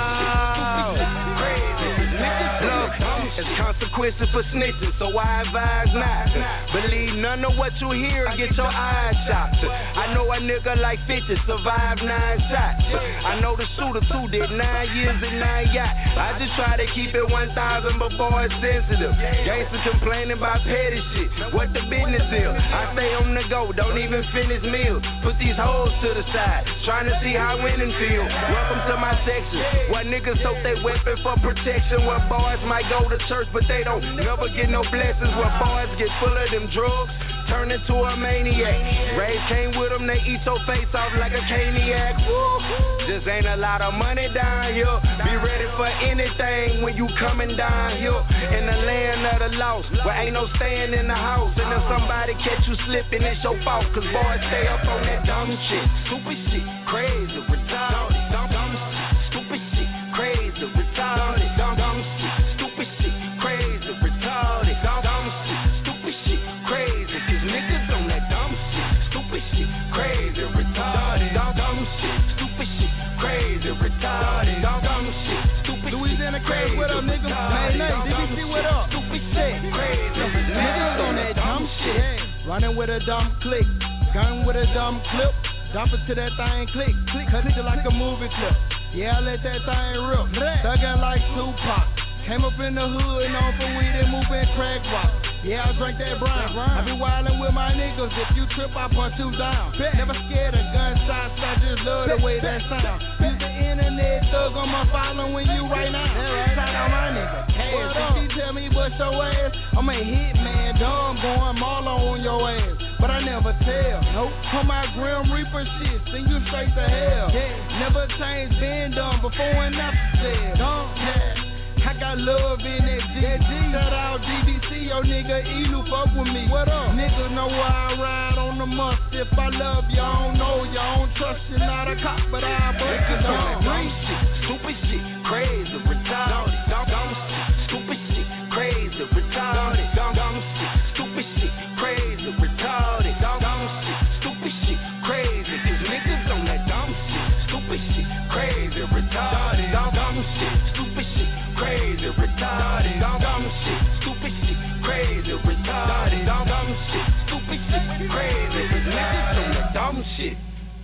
it's consequences for snitching, so I advise not. Believe none of what you hear, get your eyes shot. I know a nigga like 50 survived 9 shots. I know the shooter too did 9 years and 9 yachts. I just try to keep it 1,000 before it's sensitive. Gangsters complaining about petty shit, what the business is. I stay on the go, don't even finish meals. Put these hoes to the side, trying to see how winning feel. Welcome to my section, where niggas soak their weapon for protection. Where boys might go to church, but they don't never get no blessings. Where boys get full of them drugs, turn into a maniac. Ray came with them, they eat your face off like a caniac. Just ain't a lot of money down here. Be ready for anything when you coming down here. In the land of the lost, where ain't no staying in the house. And if somebody catch you slipping, it's your fault, cause boys stay up on that dumb shit. Stupid shit, crazy, retarded, dumb shit. Stupid shit, crazy, retarded, dumb shit. Stupid shit, crazy, retarded, dumb shit. Stupid shit, crazy, cause niggas on that dumb shit. Stupid shit, crazy, retarded, dumb shit. Stupid shit, crazy, retarded, dumb shit. Stupid Louisiana crazy, what up, nigga? Hey, DBC, what up? Stupid shit, crazy, niggas on that dumb shit. Running with a dumb click, gun with a dumb clip. Dump it to that thing, click, cut it like a movie clip. Yeah, I let that thing rip, thuggin' like Tupac. Came up in the hood, known for weed and moving crack rock. Yeah, I drank that brown. I be wildin' with my niggas. If you trip, I punch you down. Never scared of gunshots, I just love the way that sound. Use the internet, thug on my following you right now. Shout out my nigga, Cash. If you tell me bust your ass, I'm a hit man, dumb, going Marlo on your ass. But I never tell, nope. On my Grim Reaper shit, send you straight to hell. Yeah. Never changed, been done before and after said. Yeah. I got love in that G. Shout out DBC, yo nigga Elu, fuck with me. What up? Niggas know where I ride on the must. If I love you, I don't know you, I don't trust you. Not a cop, but I break it down. Dumb shit, stupid shit, crazy, retarded, dumb shit, stupid shit, crazy, retarded, dumb shit, stupid shit, crazy, retarded, dumb shit, stupid shit, crazy. Cause niggas on that dumb shit, stupid shit, crazy, retarded, dumb shit, stupid shit. Crazy, retarded, dumb shit, stupid shit, crazy, retarded, dumb shit, stupid shit, crazy, niggas on the dumb shit.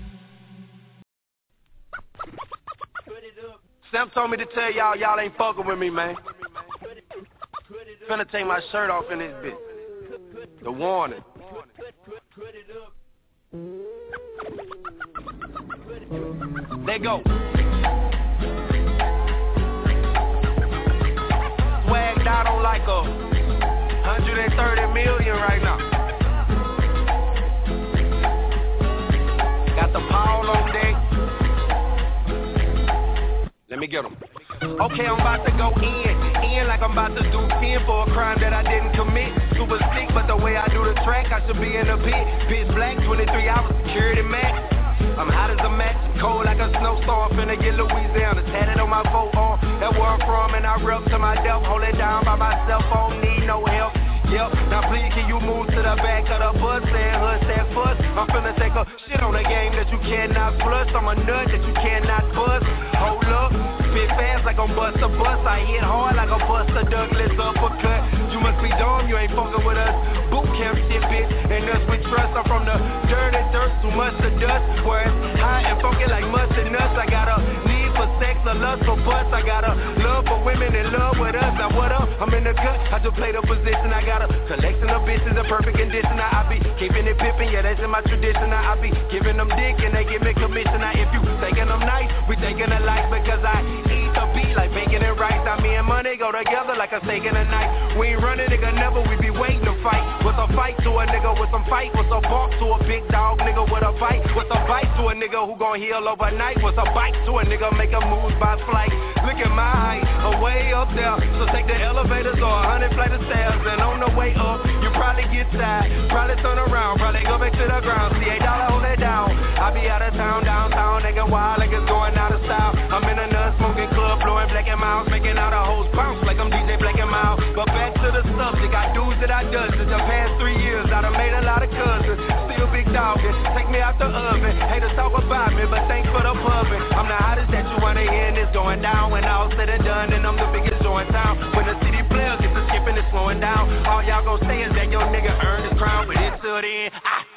Sam told me to tell y'all ain't fucking with me, man. Finna take my shirt off in this bitch. The warning. There go. Swagged out on like a 110 like 30 million right now. Got the Paul on deck. Let me get him. Okay, I'm about to go in like I'm about to do 10 for a crime that I didn't commit. Super sick, but the way I do the track, I should be in a pit. Pitch black, 23 hours, security max. I'm hot as a match, cold like a snowstorm. Finna get Louisiana, tatted on my boat arm. That's where I'm from, and I rep to my death. Hold it down by myself, I don't need no help. Yep, now please can you move to the back of the bus, saying hush that fuss. I'm finna take a shit on a game that you cannot flush. I'm a nut that you cannot bust. Hold up, spit fast like I'm bust a bus. I hit hard like a Buster Douglas uppercut. You must be dumb, you ain't fucking with us. Boot camp shit, bitch, and us we trust. I'm from the dirty dirt, too much to dust. Where it's high and funky like mustard nuts. I got a need for sex, a lust for butts. I got a love for women in love with us. Now what up? I'm in the gut, I just play the position. I got a collection of bitches in perfect condition. Now I be keeping it pimpin', yeah, that's in my tradition. Now I be giving them dick and they give me commission. Now if you thinking I'm nice, we taking a life because I eat the beat like bacon and rice. Now me and money go together like a steak and a knife. We ain't running, nigga, never, we be waiting to fight. What's a fight to a nigga with some fight? What's a bark to a big dog nigga with a bite? What's a bite to a nigga who gon' heal overnight? What's a bite to a nigga make a move by flight? Look at my height, I'm way up there. So take the elevators or 100 flight of stairs. And on the way up, you probably get tired. Probably turn around, probably go back to the ground. See $8, hold it down. I be out of town, downtown, nigga wild like it's going out of style. I'm in a nut smoking club, blowing black and miles, making all the hoes bounce like I'm DJ Black and Miles. But back to the subject, I do that I does. Since the past 3 years, I done made a lot of cousins. Still big dogging, take me out the oven. Haters talk about me, but thanks for the pubbing. I'm the hottest that you wanna hear, and it's going down. When all said and done, and I'm the biggest show in town. When the city player gets the skipping, it's slowing down. All y'all gon' say is that your nigga earned his crown, but until then,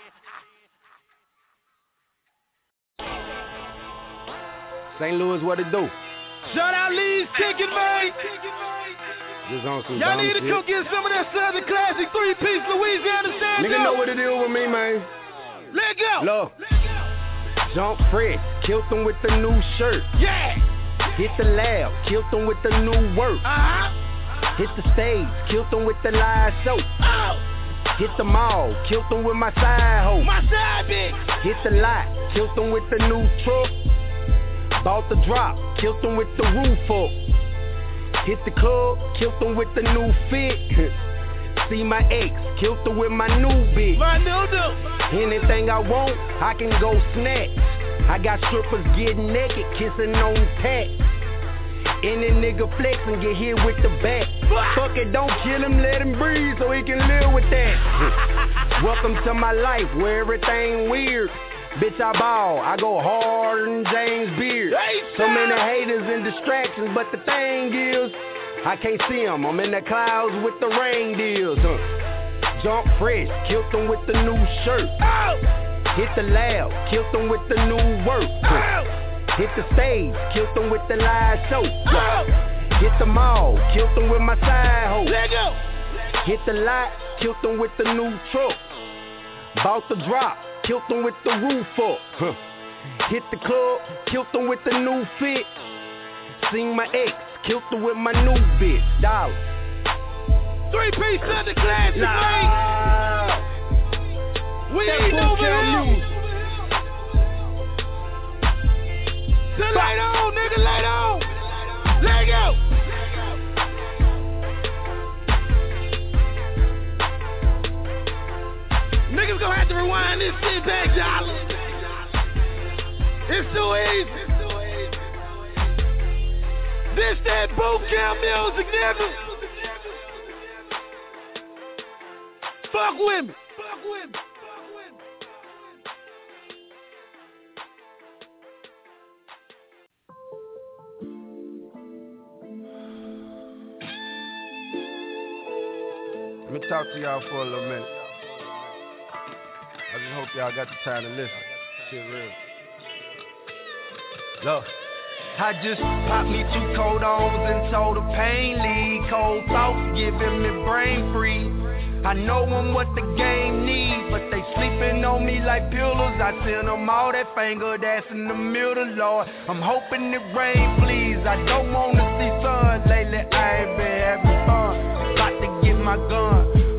St. Louis, what it do? Shout out Lee's Chicken, man. Y'all need to come get some of that Southern Classic 3-piece Louisiana stand-up. Nigga know what it is with me, man. Let go. Look. Jump fresh, killed them with the new shirt. Yeah. Hit the lab, killed them with the new work. Hit the stage, killed them with the live show. Hit the mall, killed them with my side hoe. My side bitch. Hit the lot, killed them with the new truck. Bought the drop, killed them with the roof up. Hit the club, killed them with the new fit. See my ex, killed her with my new bitch. My new. Anything I want, I can go snatch. I got strippers getting naked, kissing on tat. Any nigga flex and get hit with the bat. Fuck it, don't kill him, let him breathe so he can live with that. Welcome to my life where everything weird. Bitch, I ball, I go harder than James Beard. So many haters and distractions, but the thing is, I can't see them, I'm in the clouds with the reindeers. Jump fresh, killed them with the new shirt. Hit the lab, killed them with the new work. Hit the stage, killed them with the live show. Hit the mall, killed them with my side hoe. Hit the lot, killed them with the new truck. Bought the drop, killed them with the roof up. Hit the club, killed them with the new fit. Seen my ex, killed her with my new bitch. Dollar. 3-piece Southern Classic, man. We ain't over here. So light on, nigga, light on. Let go. Niggas gonna have to rewind this shit back, y'all. It's too easy. This that boot camp music, nigga. Fuck with me. Let me talk to y'all for a little minute. I just hope y'all got the time to listen. Shit real. Look, I just popped me 2 cold O's and told the pain leave. Cold thoughts giving me brain freeze. I know them what the game needs, but they sleeping on me like pillars. I send them all that finger that's in the middle, Lord. I'm hoping it rain, please. I don't wanna see sun lately. I ain't been having fun. About to get my gun.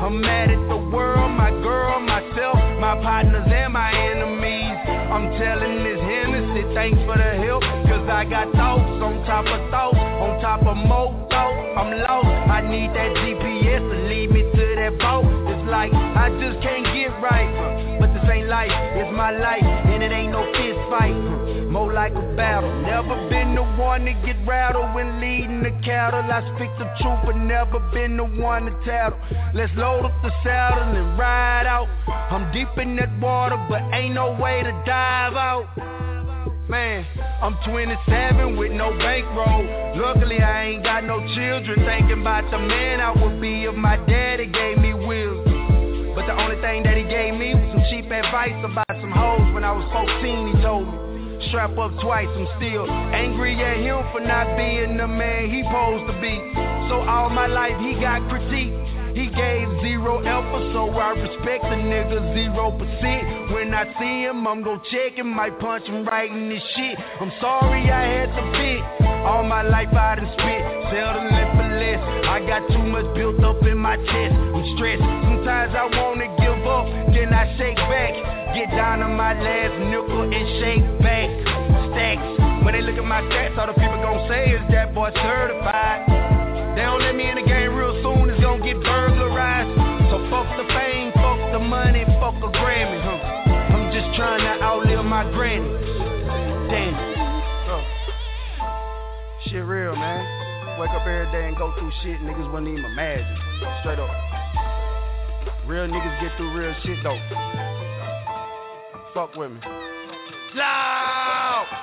I'm mad at the world, my girl, myself, my partners and my enemies. I'm telling this Hennessy, thanks for the help, cause I got thoughts on top of thoughts, on top of more thoughts. I'm lost, I need that GPS to lead me to that boat. It's like, I just can't get right, but this ain't life, it's my life, and it ain't no fist fight, more like a battle. Never been the one to get rattled when leading the cattle. I speak the truth, but never been the one to tattle. Let's load up the saddle and ride out. I'm deep in that water, but ain't no way to dive out. Man, I'm 27 with no bankroll. Luckily I ain't got no children. Thinking about the man I would be if my daddy gave me wheels. But the only thing that he gave me was some cheap advice about some hoes. When I was 14 he told me, strap up twice, I'm still angry at him for not being the man he supposed to be. So all my life he got critique. He gave 0 alpha, so I respect the nigga 0%. When I see him, I'm gon' check him, might punch him right in this shit. I'm sorry I had to fit. All my life I done spit, seldom live for less. I got too much built up in my chest. I'm stressed, sometimes I wanna give up, then I shake back. Get down on my last nickel and shake back. Stacks, when they look at my stats, all the people gon' say is that boy certified. They don't let me in the game real soon, it's gon' get burglarized. So fuck the fame, fuck the money, fuck a Grammy, I'm just trying to outlive my granny. Damn. Shit real, man. Wake up every day and go through shit niggas wouldn't even imagine. Straight up. Real niggas get through real shit though. Fuck with me. Loud!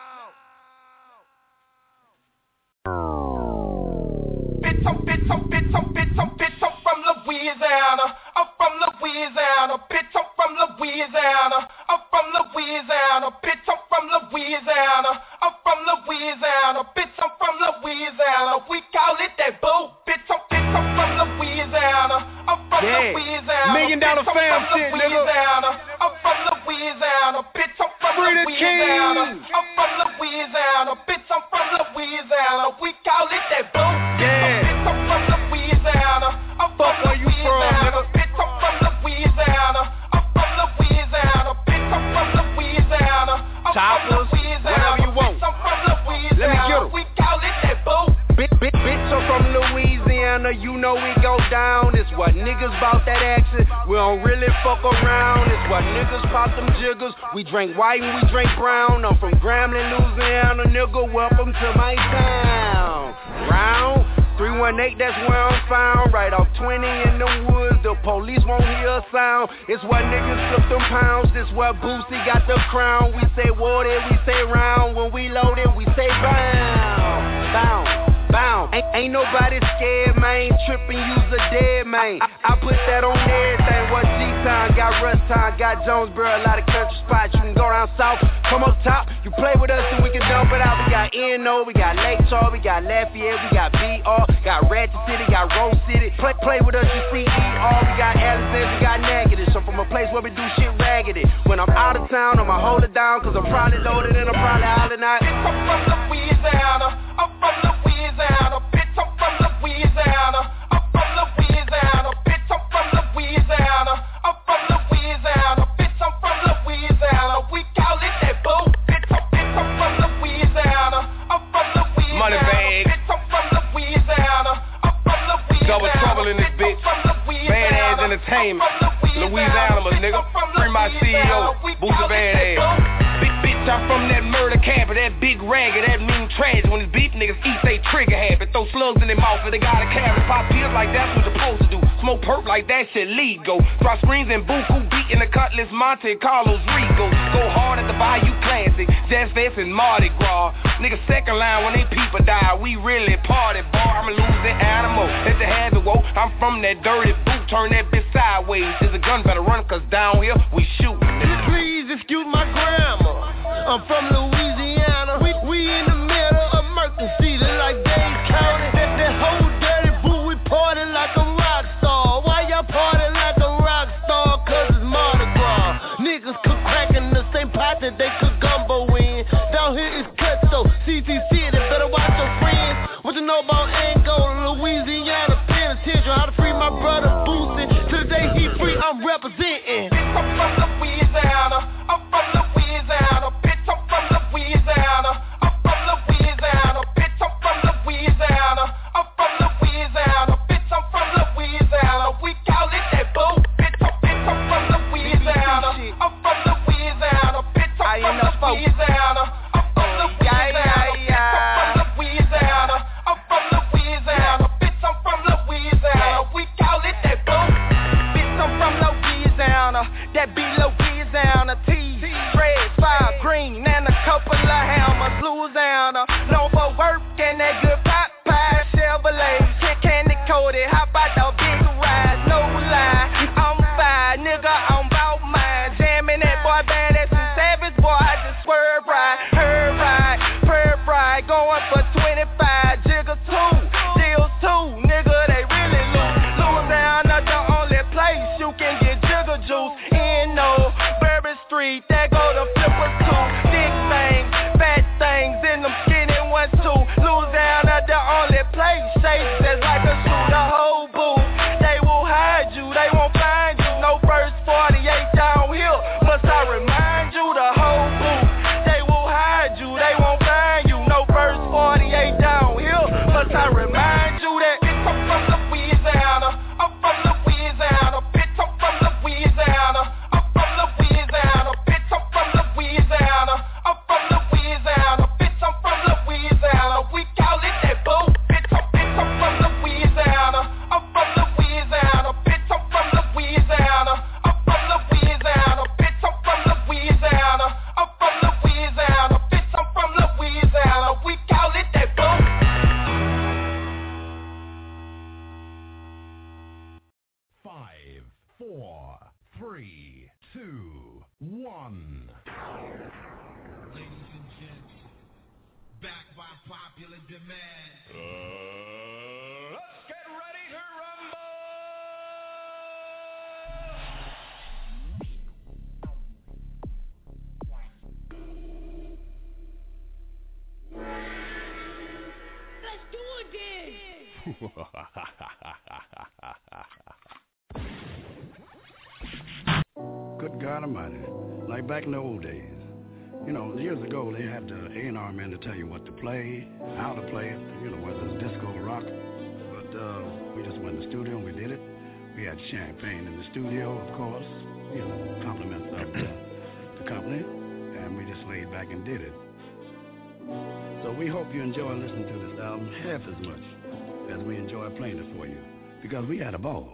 Bitch, I'm from Louisiana. I'm from Louisiana. Bitch, I'm from Louisiana. I'm from Louisiana. Bitch, I'm from Louisiana. I'm from Louisiana. Bitch, I'm from Louisiana. We call it that boo. Bitch, I'm from Louisiana. I'm from Louisiana. $1 million fam shit, nigga. I'm from Louisiana. Bitch, I'm from Louisiana. I'm from Louisiana. Bitch, I'm from Louisiana. We call it that boo. Yeah. Bitch, I'm from Louisiana. I'm from Louisiana. Bitch, I'm from Louisiana. I'm from Louisiana. Bitch, I'm from Louisiana. Choppers, whatever you want. I'm from Louisiana. Let me get 'em. We call it that boo. Bitch, I'm from Louisiana, you know we go down. It's what niggas bout that action, we don't really fuck around. It's what niggas pop them jiggers, we drink white and we drink brown. I'm from Grambling, Louisiana, nigga, welcome to my town. Round 318, that's where I'm found. Right off 20 in the woods, the police won't hear a sound. It's what niggas flip them pounds, this what Boosie got the crown. We say water, we say round, when we load it, we say bound, bound. Bound. Ain't nobody scared, man. Trippin', use a dead man. I put that on everything. What G-Town, got Rust Town, got Jonesboro, a lot of country spots. You can go down south, come up top. You play with us and we can dump it out. We got N.O., we got Lake Charles, we got Lafayette, we got B.R., got Ratchet City, got Rose City. Play with us, you see E.R., we got Alexander, we got Negative. So from a place where we do shit raggedy. When I'm out of town, I'ma hold it down, cause I'm probably loaded and I'm probably howling out. Bitch, I'm from Louisiana. I'm from Louisiana. Bitch, I'm from Louisiana. I'm from Louisiana. Bitch, I'm from Louisiana. I'm from Louisiana. Bitch, I'm from Louisiana. We call it that boo. Bitch, I'm from Louisiana. I'm from Louisiana. Money bag. Bitch, I'm from Louisiana. I'm from Louisiana. Double trouble in this bitch. Bad ass entertainment. Louisiana, nigga. Free my CEO. Boosie bad ass. I'm from that murder camp, that big ragger, that mean trash. When it's beef, niggas eat they trigger habit. Throw slugs in their mouth and they got a carrot. Pop pills like that's what you're supposed to do. Smoke perp like that shit legal. Drop screens and buku, beating the Cutlass, Monte Carlos Rico. Go hard at the Bayou Classic, Jazz Fest and Mardi Gras. Niggas second line when they people die. We really party, boy. I'm a losing animal. Let the habit woe. I'm from that dirty boot. Turn that bitch sideways. There's a gun better run, cause down here we shoot. Please excuse my grammar. I'm from Louisiana. We in the middle of emergency, like Dade County. That whole dirty boo, we party like a rock star. Why y'all party like a rock star? Cause it's Mardi Gras. Niggas cook crack in the same pot that they cook gumbo in. Down here it's Cutso, CTC, they better watch your friends. What you know about Angola, Louisiana, Penitentiary? How to free my brother Boosie. I'm representing. Bitch, I'm from Louisiana. I'm from Louisiana. Bitch, I'm from Louisiana. I'm from Louisiana. Bitch, I'm from Louisiana. I'm from Louisiana. Bitch, I'm from Louisiana. We call it that boo. Bitch, I'm from Louisiana. I'm from Louisiana. Bitch, I'm from Louisiana. I'm from Louisiana. I'm from Louisiana. I'm from Louisiana. Bitch, I'm from Louisiana. We call it that boo. Bitch, I'm from Louisiana. That be Louisiana. T, dreads, fire green, and a couple of hammers. Louisiana, known for work and that good pop pie. Chevrolet, candy coated. How about the big ride? No lie, I'm fine, nigga. I'm about mine. Jamming that boy band, that's some savage boy. I just swerve right, her ride, perp ride, going for 25. Jigger 2, deals 2, nigga. They really lose. Louisiana, the only place you can get jigger juice. In no Bourbon Street, that go to Flipper 2. Thick things, fat things, in them skinny ones too. Louisiana, the only place shapes that's like a shoe. The whole booth, they will hide you, they won't find you. No first 48 downhill, must I remind you? The whole booth, they will hide you, they won't find you. No first 48 downhill, must I remind you that? Bitch, I'm from Louisiana. I'm from Louisiana. Bitch, I'm from Louisiana. I'm from Louisiana. Bitch, I'm from Louisiana. I'm from Louisiana. Bitch, I'm from Louisiana. We call it that boo. Bitch, I'm from Louisiana. I'm from Louisiana. Bitch, I'm from Louisiana. I'm from Louisiana. Bitch, I'm from Louisiana. I'm from Louisiana. Bitch, I'm from Louisiana. We call it that boo. 5, 4, 3, 2, 1. Ladies and gents, back by popular demand. Let's get ready to rumble! Let's do it then. Good God Almighty. Like back in the old days. You know, years ago, they had the A&R man to tell you what to play, how to play it, you know, whether it's disco or rock. But we just went in the studio and we did it. We had champagne in the studio, of course, you know, compliments of the company. And we just laid back and did it. So we hope you enjoy listening to this album half as much as we enjoy playing it for you. Because we had a ball.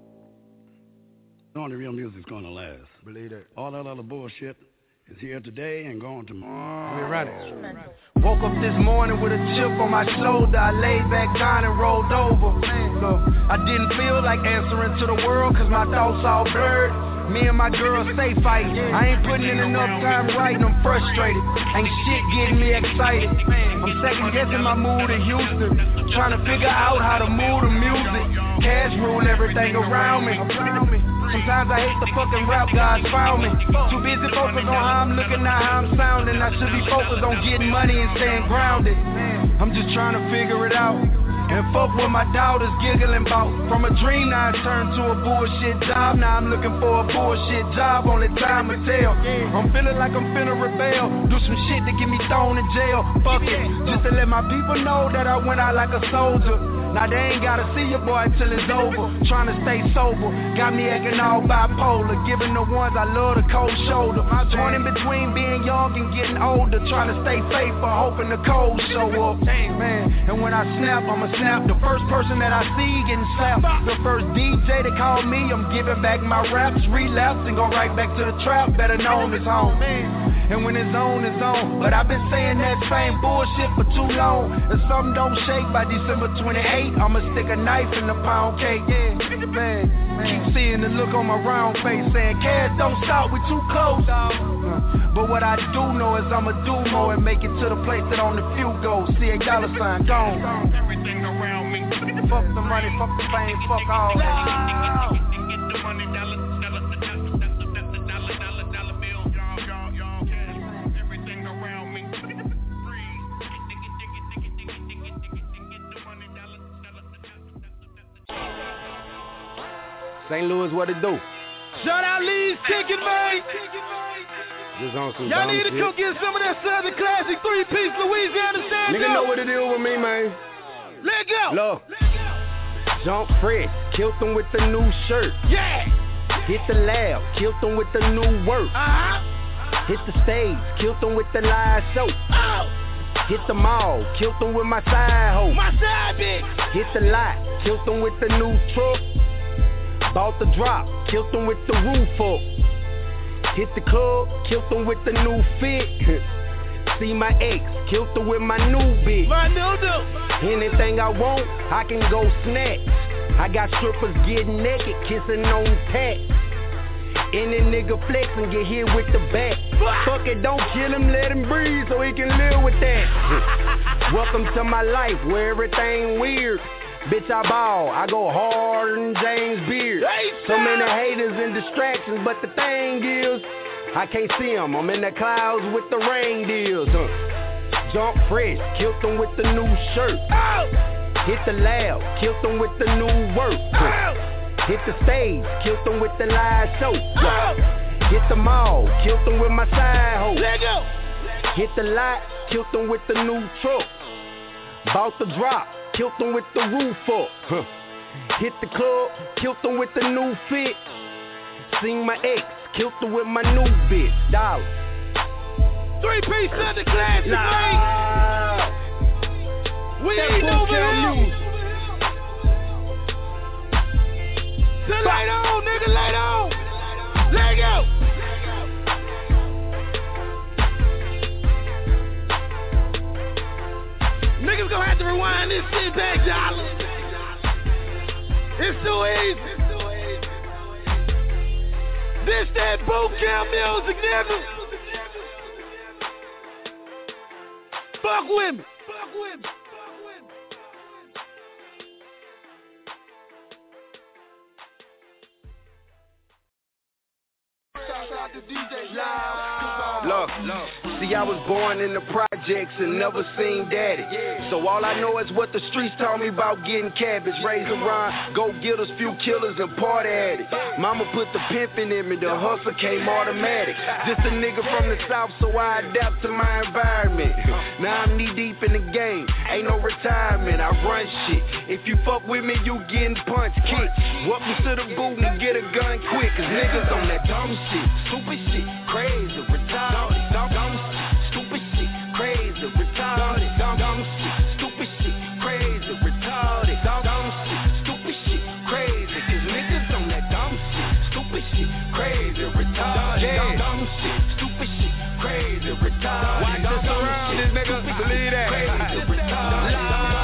Only real music's gonna last. Believe it. All that other bullshit is here today and gone tomorrow. We're ready. Woke up this morning with a chip on my shoulder. I laid back down and rolled over. Look, I didn't feel like answering to the world cause my thoughts all blurred. Me and my girl stay fighting. I ain't putting in enough time writing, I'm frustrated. Ain't shit getting me excited. I'm second guessing my mood in Houston. Trying to figure out how to move the music. Cash rule everything around me. Sometimes I hate the fucking rap gods found me. Too busy focused on how I'm looking, not how I'm sounding. I should be focused on getting money and staying grounded. I'm just trying to figure it out. And fuck what my daughter's giggling about. From a dream now I turned to a bullshit job. Now I'm looking for a bullshit job, only time will tell. I'm feeling like I'm finna rebel. Do some shit to get me thrown in jail. Fuck it, just to let my people know that I went out like a soldier. Now they ain't gotta see your boy till it's over. Trying to stay sober, got me acting all bipolar. Giving the ones I love the cold shoulder. Torn in between being young and getting older. Trying to stay faithful, hoping the cold show up. Man, and when I snap, I'ma snap. The first person that I see getting slapped. The first DJ to call me, I'm giving back my raps. Relapse and go right back to the trap. Better known as home. And when it's on, it's on. But I've been saying that same bullshit for too long. If something don't shake by December 28th, I'ma stick a knife in the pound cake. Yeah, man. Keep seeing the look on my round face saying, Cash, don't stop, we too close. But what I do know is I'ma do more and make it to the place that only few go. $CA gone. Everything around me. Fuck the money, fuck the fame, fuck all that. St. Louis, what it do? Shout out Lee's Chicken, man. Y'all need to go get some of that Southern Classic 3-piece Louisiana stand. Nigga know what it is with me, man. Let go. Look. Jump fresh, killed them with the new shirt. Yeah. Hit the lab, killed them with the new work. Hit the stage, killed them with the live show. Hit the mall, killed them with my side hoe. My side bitch. Hit the lot, killed them with the new truck. Bought the drop, killed them with the roof up. Hit the club, killed them with the new fit. See my ex, killed her with my new bitch. My new. Anything I want, I can go snatch. I got strippers getting naked, kissing on tat. Any nigga flex and get hit with the bat. Fuck it, don't kill him, let him breathe so he can live with that. Welcome to my life where everything weird. Bitch, I ball, I go harder than James Beard. So many haters and distractions, but the thing is, I can't see them, I'm in the clouds with the reindeers. Jump fresh, killed them with the new shirt. Hit the lab, killed them with the new work. Hit the stage, killed them with the live show. Hit the mall, killed them with my side hoe. Hit the lot, killed them with the new truck. Bought the drop, killed them with the roof up. Hit the club, killed them with the new fit. Seen my ex, killed her with my new bitch. Dollar. 3-piece Southern Classic, man. We ain't over here. Light on, nigga, light on. Let go. Niggas gonna have to rewind this shit back, y'all. It's too easy. This that boot camp music, nigga. Fuck with me. Look, see I was born in the projects and never seen daddy. So all I know is what the streets taught me about getting cabbage. Raised around, go get us few killers and party at it. Mama put the pimpin' in me, the hustle came automatic. Just a nigga from the south, so I adapt to my environment. Now I'm knee deep in the game, ain't no retirement, I run shit. If you fuck with me, you getting punched, kicked. Welcome to the boot and get a gun quick, cause niggas on that dumb shit, stupid shit, crazy, retarded, dumb shit, stupid shit, crazy, retarded, dumb shit, stupid shit, crazy, retarded, dumb shit, stupid shit, crazy, cause niggas on that dumb shit, stupid shit, crazy, retarded, dumb shit, stupid shit, crazy, retarded. Watch us around this nigga, believe that. Crazy, retarded,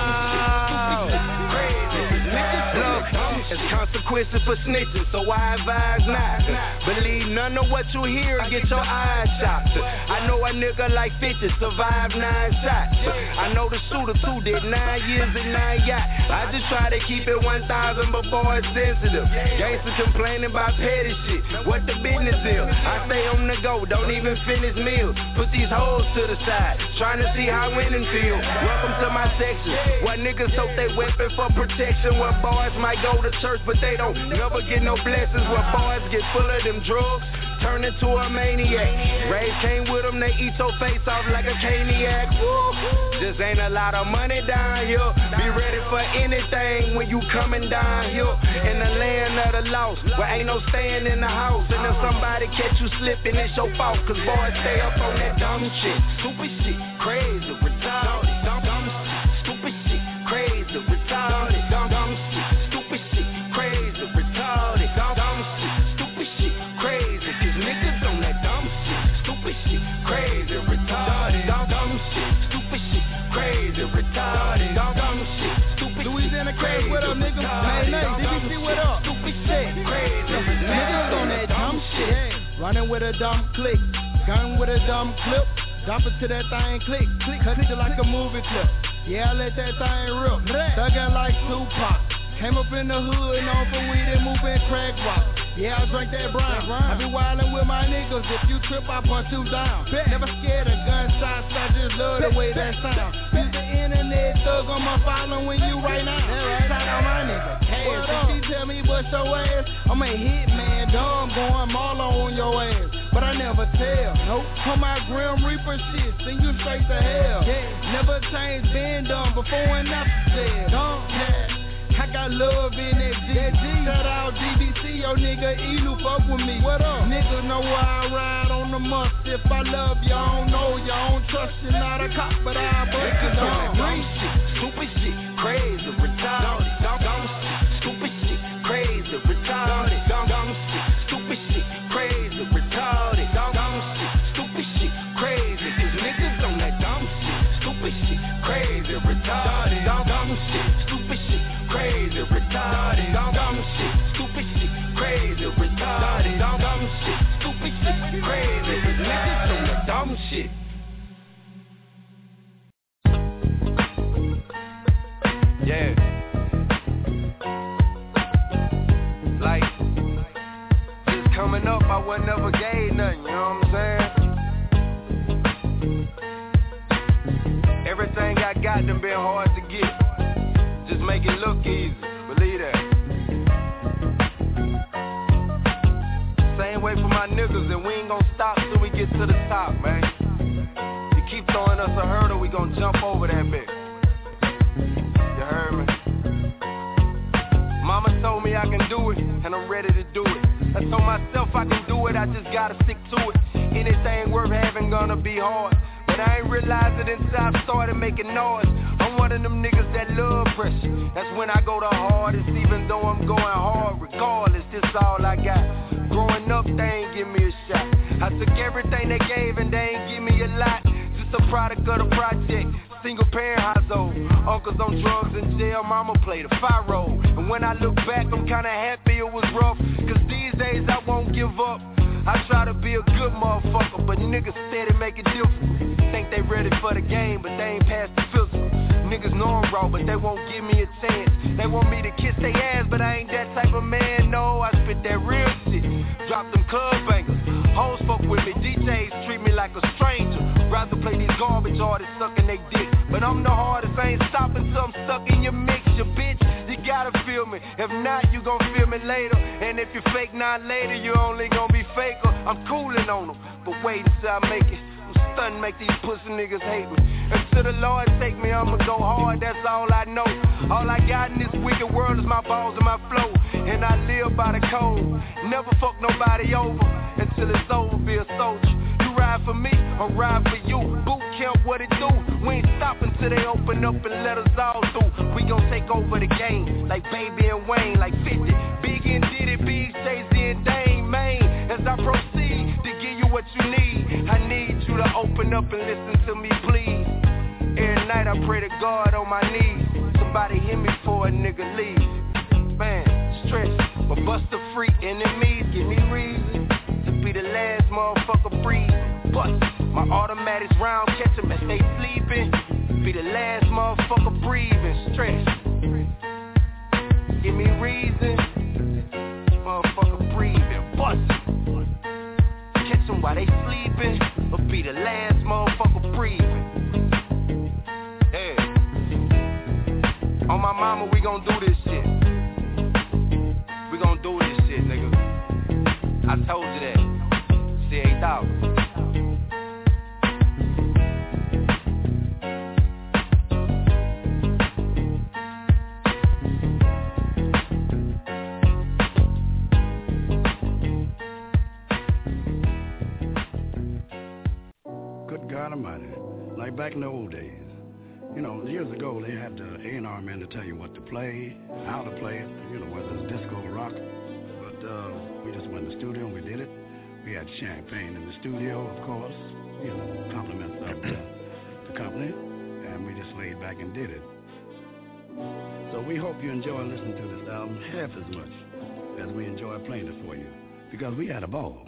it's consequences for snitching, so I advise not. Believe none of what you hear, get your eyes shot. I know a nigga like 50 survived 9 shots. I know the shooter too did 9 years and 9 yachts. I just try to keep it 1,000 before it's sensitive. Gangsters complaining about petty shit, what the business is. I stay on the go, don't even finish meals. Put these hoes to the side, trying to see how winning feel. Welcome to my section, where niggas tote they weapon for protection. Where boys might go to church, but they don't never get no blessings. Where boys get full of them drugs, turn into a maniac. Rays came with them, they eat your face off like a caniac. Just ain't a lot of money down here. Be ready for anything when you coming down here. In the land of the lost, where ain't no staying in the house. And if somebody catch you slipping, it's your fault, cause boys stay up on that dumb shit. Stupid shit, crazy, retarded, dumb shit. Stupid shit, crazy, retarded, dumb shit. Stupid shit, crazy, retarded, dumb shit. Stupid shit, crazy, cause niggas on that dumb shit. Stupid shit, crazy, retarded, dumb shit. Stupid shit, crazy, retarded, dumb shit. Stupid Louisiana crazy, what up, nigga? Hey, DBC, what up? Stupid shit, crazy, niggas on that dumb shit. Running with a dumb click, gun with a dumb clip. Dump it to that thing, click, cut it like a movie clip. Yeah, I let that thing rip, thuggin' like Tupac. Came up in the hood, known for weed and moving crack rock. Yeah, I drank that brown. I be wildin' with my niggas. If you trip, I punch you down. Never scared of gunshots, I just love the way that sound. Use the internet, thug on my following you right now. Shout out my nigga, Cash. tell me bust your ass. I'm a hitman, dumb, going Marlo on your ass. But I never tell. Nope. On my Grim Reaper shit, send you straight to hell. Yeah. Never changed, been done before and after said. Dumb, yeah. I got love in that G. Shout out DBC, yo nigga Elu, fuck with me. What up? Niggas know where I ride on the must. If I love you, I don't know you, I don't trust you. Not a cop, but I break it down. Dumb shit, stupid shit, crazy, retarded. Dumb shit, stupid shit, crazy, retarded. Dumb shit, stupid shit, crazy, retarded. Dumb shit, stupid shit, crazy. Cause niggas on that dumb shit, stupid shit, crazy, retarded. Dumb shit, stupid shit, crazy, retarded. Dumb shit, stupid shit, crazy, retarded. Dumb shit, stupid shit, crazy. Cause niggas on that dumb shit. Yeah. Like, just coming up, I wasn't never gave nothing, you know what I'm saying? Everything I got done been hard to get. Just make it look easy, believe that. Same way for my niggas, and we ain't gon' stop till we get to the top, man. You keep throwing us a hurdle, we gon' jump over that bitch. You heard me? Mama told me I can do it, and I'm ready to do it. I told myself I can do it, I just gotta stick to it. Anything worth having gonna be hard, but I ain't realized it until I started making noise. I'm one of them niggas that love pressure. That's when I go the hardest, even though I'm going hard. Regardless, this all I got. Growing up, they ain't give me a shot. I took everything they gave and they ain't give me a lot. Just a product of the project. Single parent household, uncles on drugs in jail, mama played a fire role. And when I look back, I'm kinda happy it was rough, cause these days I won't give up. I try to be a good motherfucker, but niggas steady make it difficult. Think they ready for the game, but they ain't past the physical. Niggas know I'm raw, but they won't give me a chance. They want me to kiss their ass, but I ain't that type of man, no. I spit that real shit, drop them club bangers. Hoes fuck with me, DJs treat me like a stranger. Rather play these garbage artists sucking they dick. But I'm the hardest, I ain't stopping till I'm stuck in your mix. You bitch, you gotta feel me. If not, you gon' feel me later. And if you fake not later, you only gon' be faker. I'm cooling on them, but wait until I make it. I'm stunning, make these pussy niggas hate me. Until the Lord take me, I'ma go hard, that's all I know. All I got in this wicked world is my balls and my flow. And I live by the code, never fuck nobody over. Until it's over, be a soldier. You ride for me, or ride for you. Boot camp, what it do? We ain't stopping till they open up and let us all through. We gon' take over the game, like Baby and Wayne, like 50. Big and Diddy, Big, Jay-Z and Dame, man. As I proceed to give you what you need, I need you to open up and listen to me, please. Every night I pray to God on my knees. Somebody hit me before a nigga leave. Man, stress, but bust the free enemies, give me reason to be the last motherfucker breathe. Bust my automatics round, catch them as they sleeping. Be the last motherfucker breathing. Stress, give me reason, motherfucker breathing. Bust, catch them while they sleeping, or be the last motherfucker breathing. Yeah, on my mama we gon' do this shit. We gon' do this shit, nigga. I told you that. C-8,000. Good God Almighty. Like back in the old days. You know, years ago they had the A&R man to tell you what to play, how to play it, you know, whether it's disco or rock. But we just went in the studio and we did it. We had champagne in the studio, of course, you know, compliments of the company, and we just laid back and did it. So we hope you enjoy listening to this album half as much as we enjoy playing it for you, because we had a ball.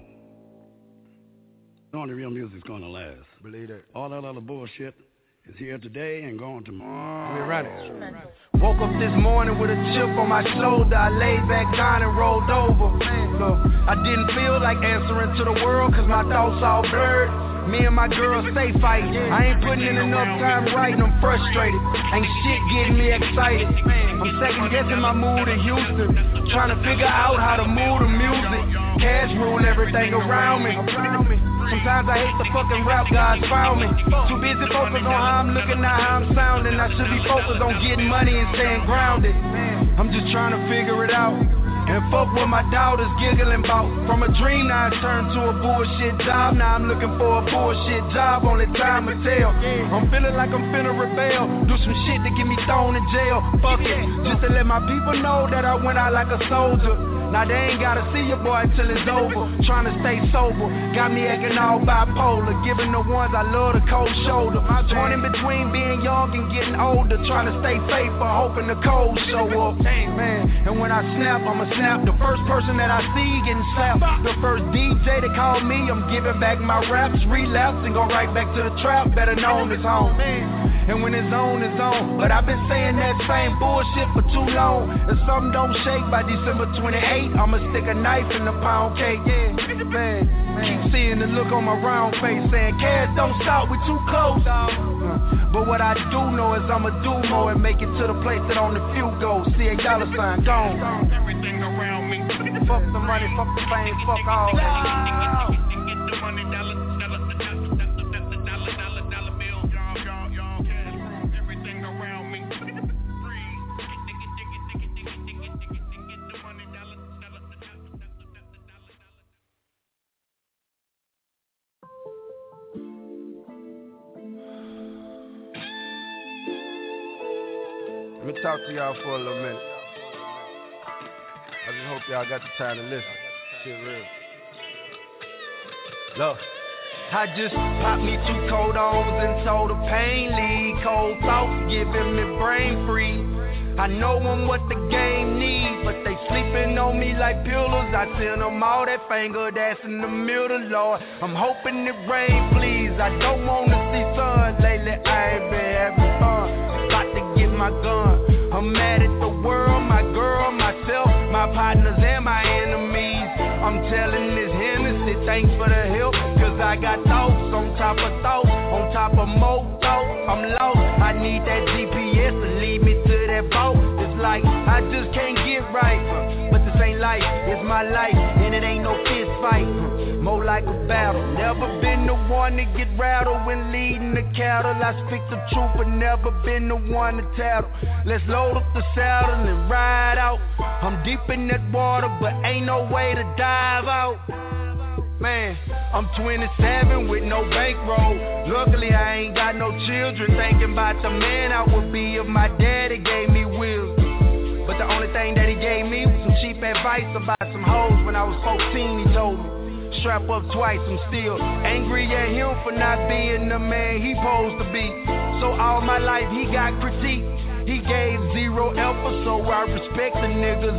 Only real music's gonna last. Believe it. All that other bullshit is here today and gone tomorrow. We're ready. Woke up this morning with a chip on my shoulder. I laid back down and rolled over. Look, I didn't feel like answering to the world, cause my thoughts all blurred. Me and my girl stay fighting. I ain't putting in enough time writing, I'm frustrated. Ain't shit getting me excited. I'm second guessing my mood in Houston, trying to figure out how to move the music. Cash rule everything around me. Sometimes I hate the fucking rap gods found me. Too busy focused on how I'm looking, not how I'm sounding. I should be focused on getting money and staying grounded. I'm just trying to figure it out. And fuck what my daughter's giggling about. From a dream now it's turned to a bullshit job. Now I'm looking for a bullshit job, only time will tell. I'm feeling like I'm finna rebel, do some shit to get me thrown in jail. Fuck it, just to let my people know that I went out like a soldier. Now they ain't gotta see your boy till it's over. Trying to stay sober, got me acting all bipolar. Giving the ones I love the cold shoulder. Torn in between being young and getting older. Trying to stay faithful, hoping the cold show up. Man, and when I snap, I'ma snap. The first person that I see getting slapped. The first DJ that called me, I'm giving back my raps. Relapse and go right back to the trap. Better known as home. And when it's on, it's on. But I've been saying that same bullshit for too long. If something don't shake by December 28th, I'ma stick a knife in the pound cake. Yeah, man. Keep seeing the look on my round face saying, Cash, don't stop, we too close. But what I do know is I'ma do more and make it to the place that only few go. $CA gone. Everything around me. Fuck the money, fuck the fame, fuck all that. Let me talk to y'all for a little minute. I just hope y'all got the time to listen. Shit real. Look, I just popped me 2 cold O's and told the pain leave. Cold thoughts giving me brain freeze. I know them what the game needs, but they sleeping on me like pillars. I send them all that finger that's in the middle, Lord. I'm hoping it rain, please. I don't wanna see sun lately. I ain't been having fun. About to get my gun. I'm mad at the world, my girl, myself, my partners and my enemies. I'm telling this Hennessy, thanks for the help, cause I got thoughts on top of thoughts, on top of more thoughts. I'm lost, I need that GPS to lead me to that boat. It's like, I just can't get right, but this ain't life, it's my life, and it ain't no fist fight. More like a battle. Never been the one to get rattled when leading the cattle. I speak the truth, but never been the one to tattle. Let's load up the saddle and ride out. I'm deep in that water, but ain't no way to dive out. Man, I'm 27 with no bankroll. Luckily I ain't got no children. Thinking about the man I would be if my daddy gave me wheels. But the only thing that he gave me was some cheap advice about some hoes. When I was 14 he told me, strap up twice, I'm still angry at him for not being the man he supposed to be. So all my life he got critique. He gave 0 effort, so I respect the nigga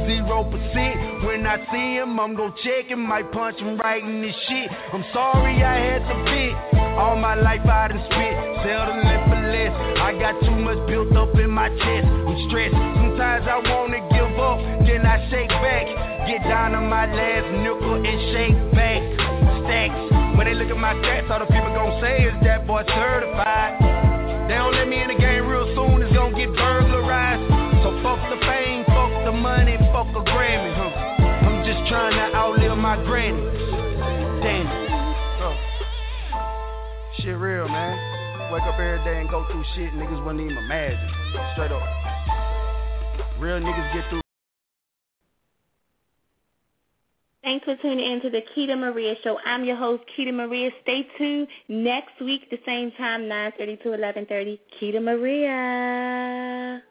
0%. When I see him, I'm gon' check him, might punch him right in this shit. I'm sorry I had to bit. All my life I done spit, settling for less. I got too much built up in my chest. I'm stressed, sometimes I wanna give up, then I shake back. Get down on my last nickel and shake back. Stacks, when they look at my stats, all the people gon' say is that boy certified. They don't let me in the game real soon, it's gon' get burglarized. So fuck the fame, fuck the money, fuck a Grammy, I'm just trying to outlive my granny. Damn. Shit real, man. Wake up every day and go through shit niggas wouldn't even imagine. Straight up. Real niggas get through. Thanks for tuning in to the Keita Maria Show. I'm your host, Keita Maria. Stay tuned next week, the same time, 9:30 to 11:30. Keita Maria.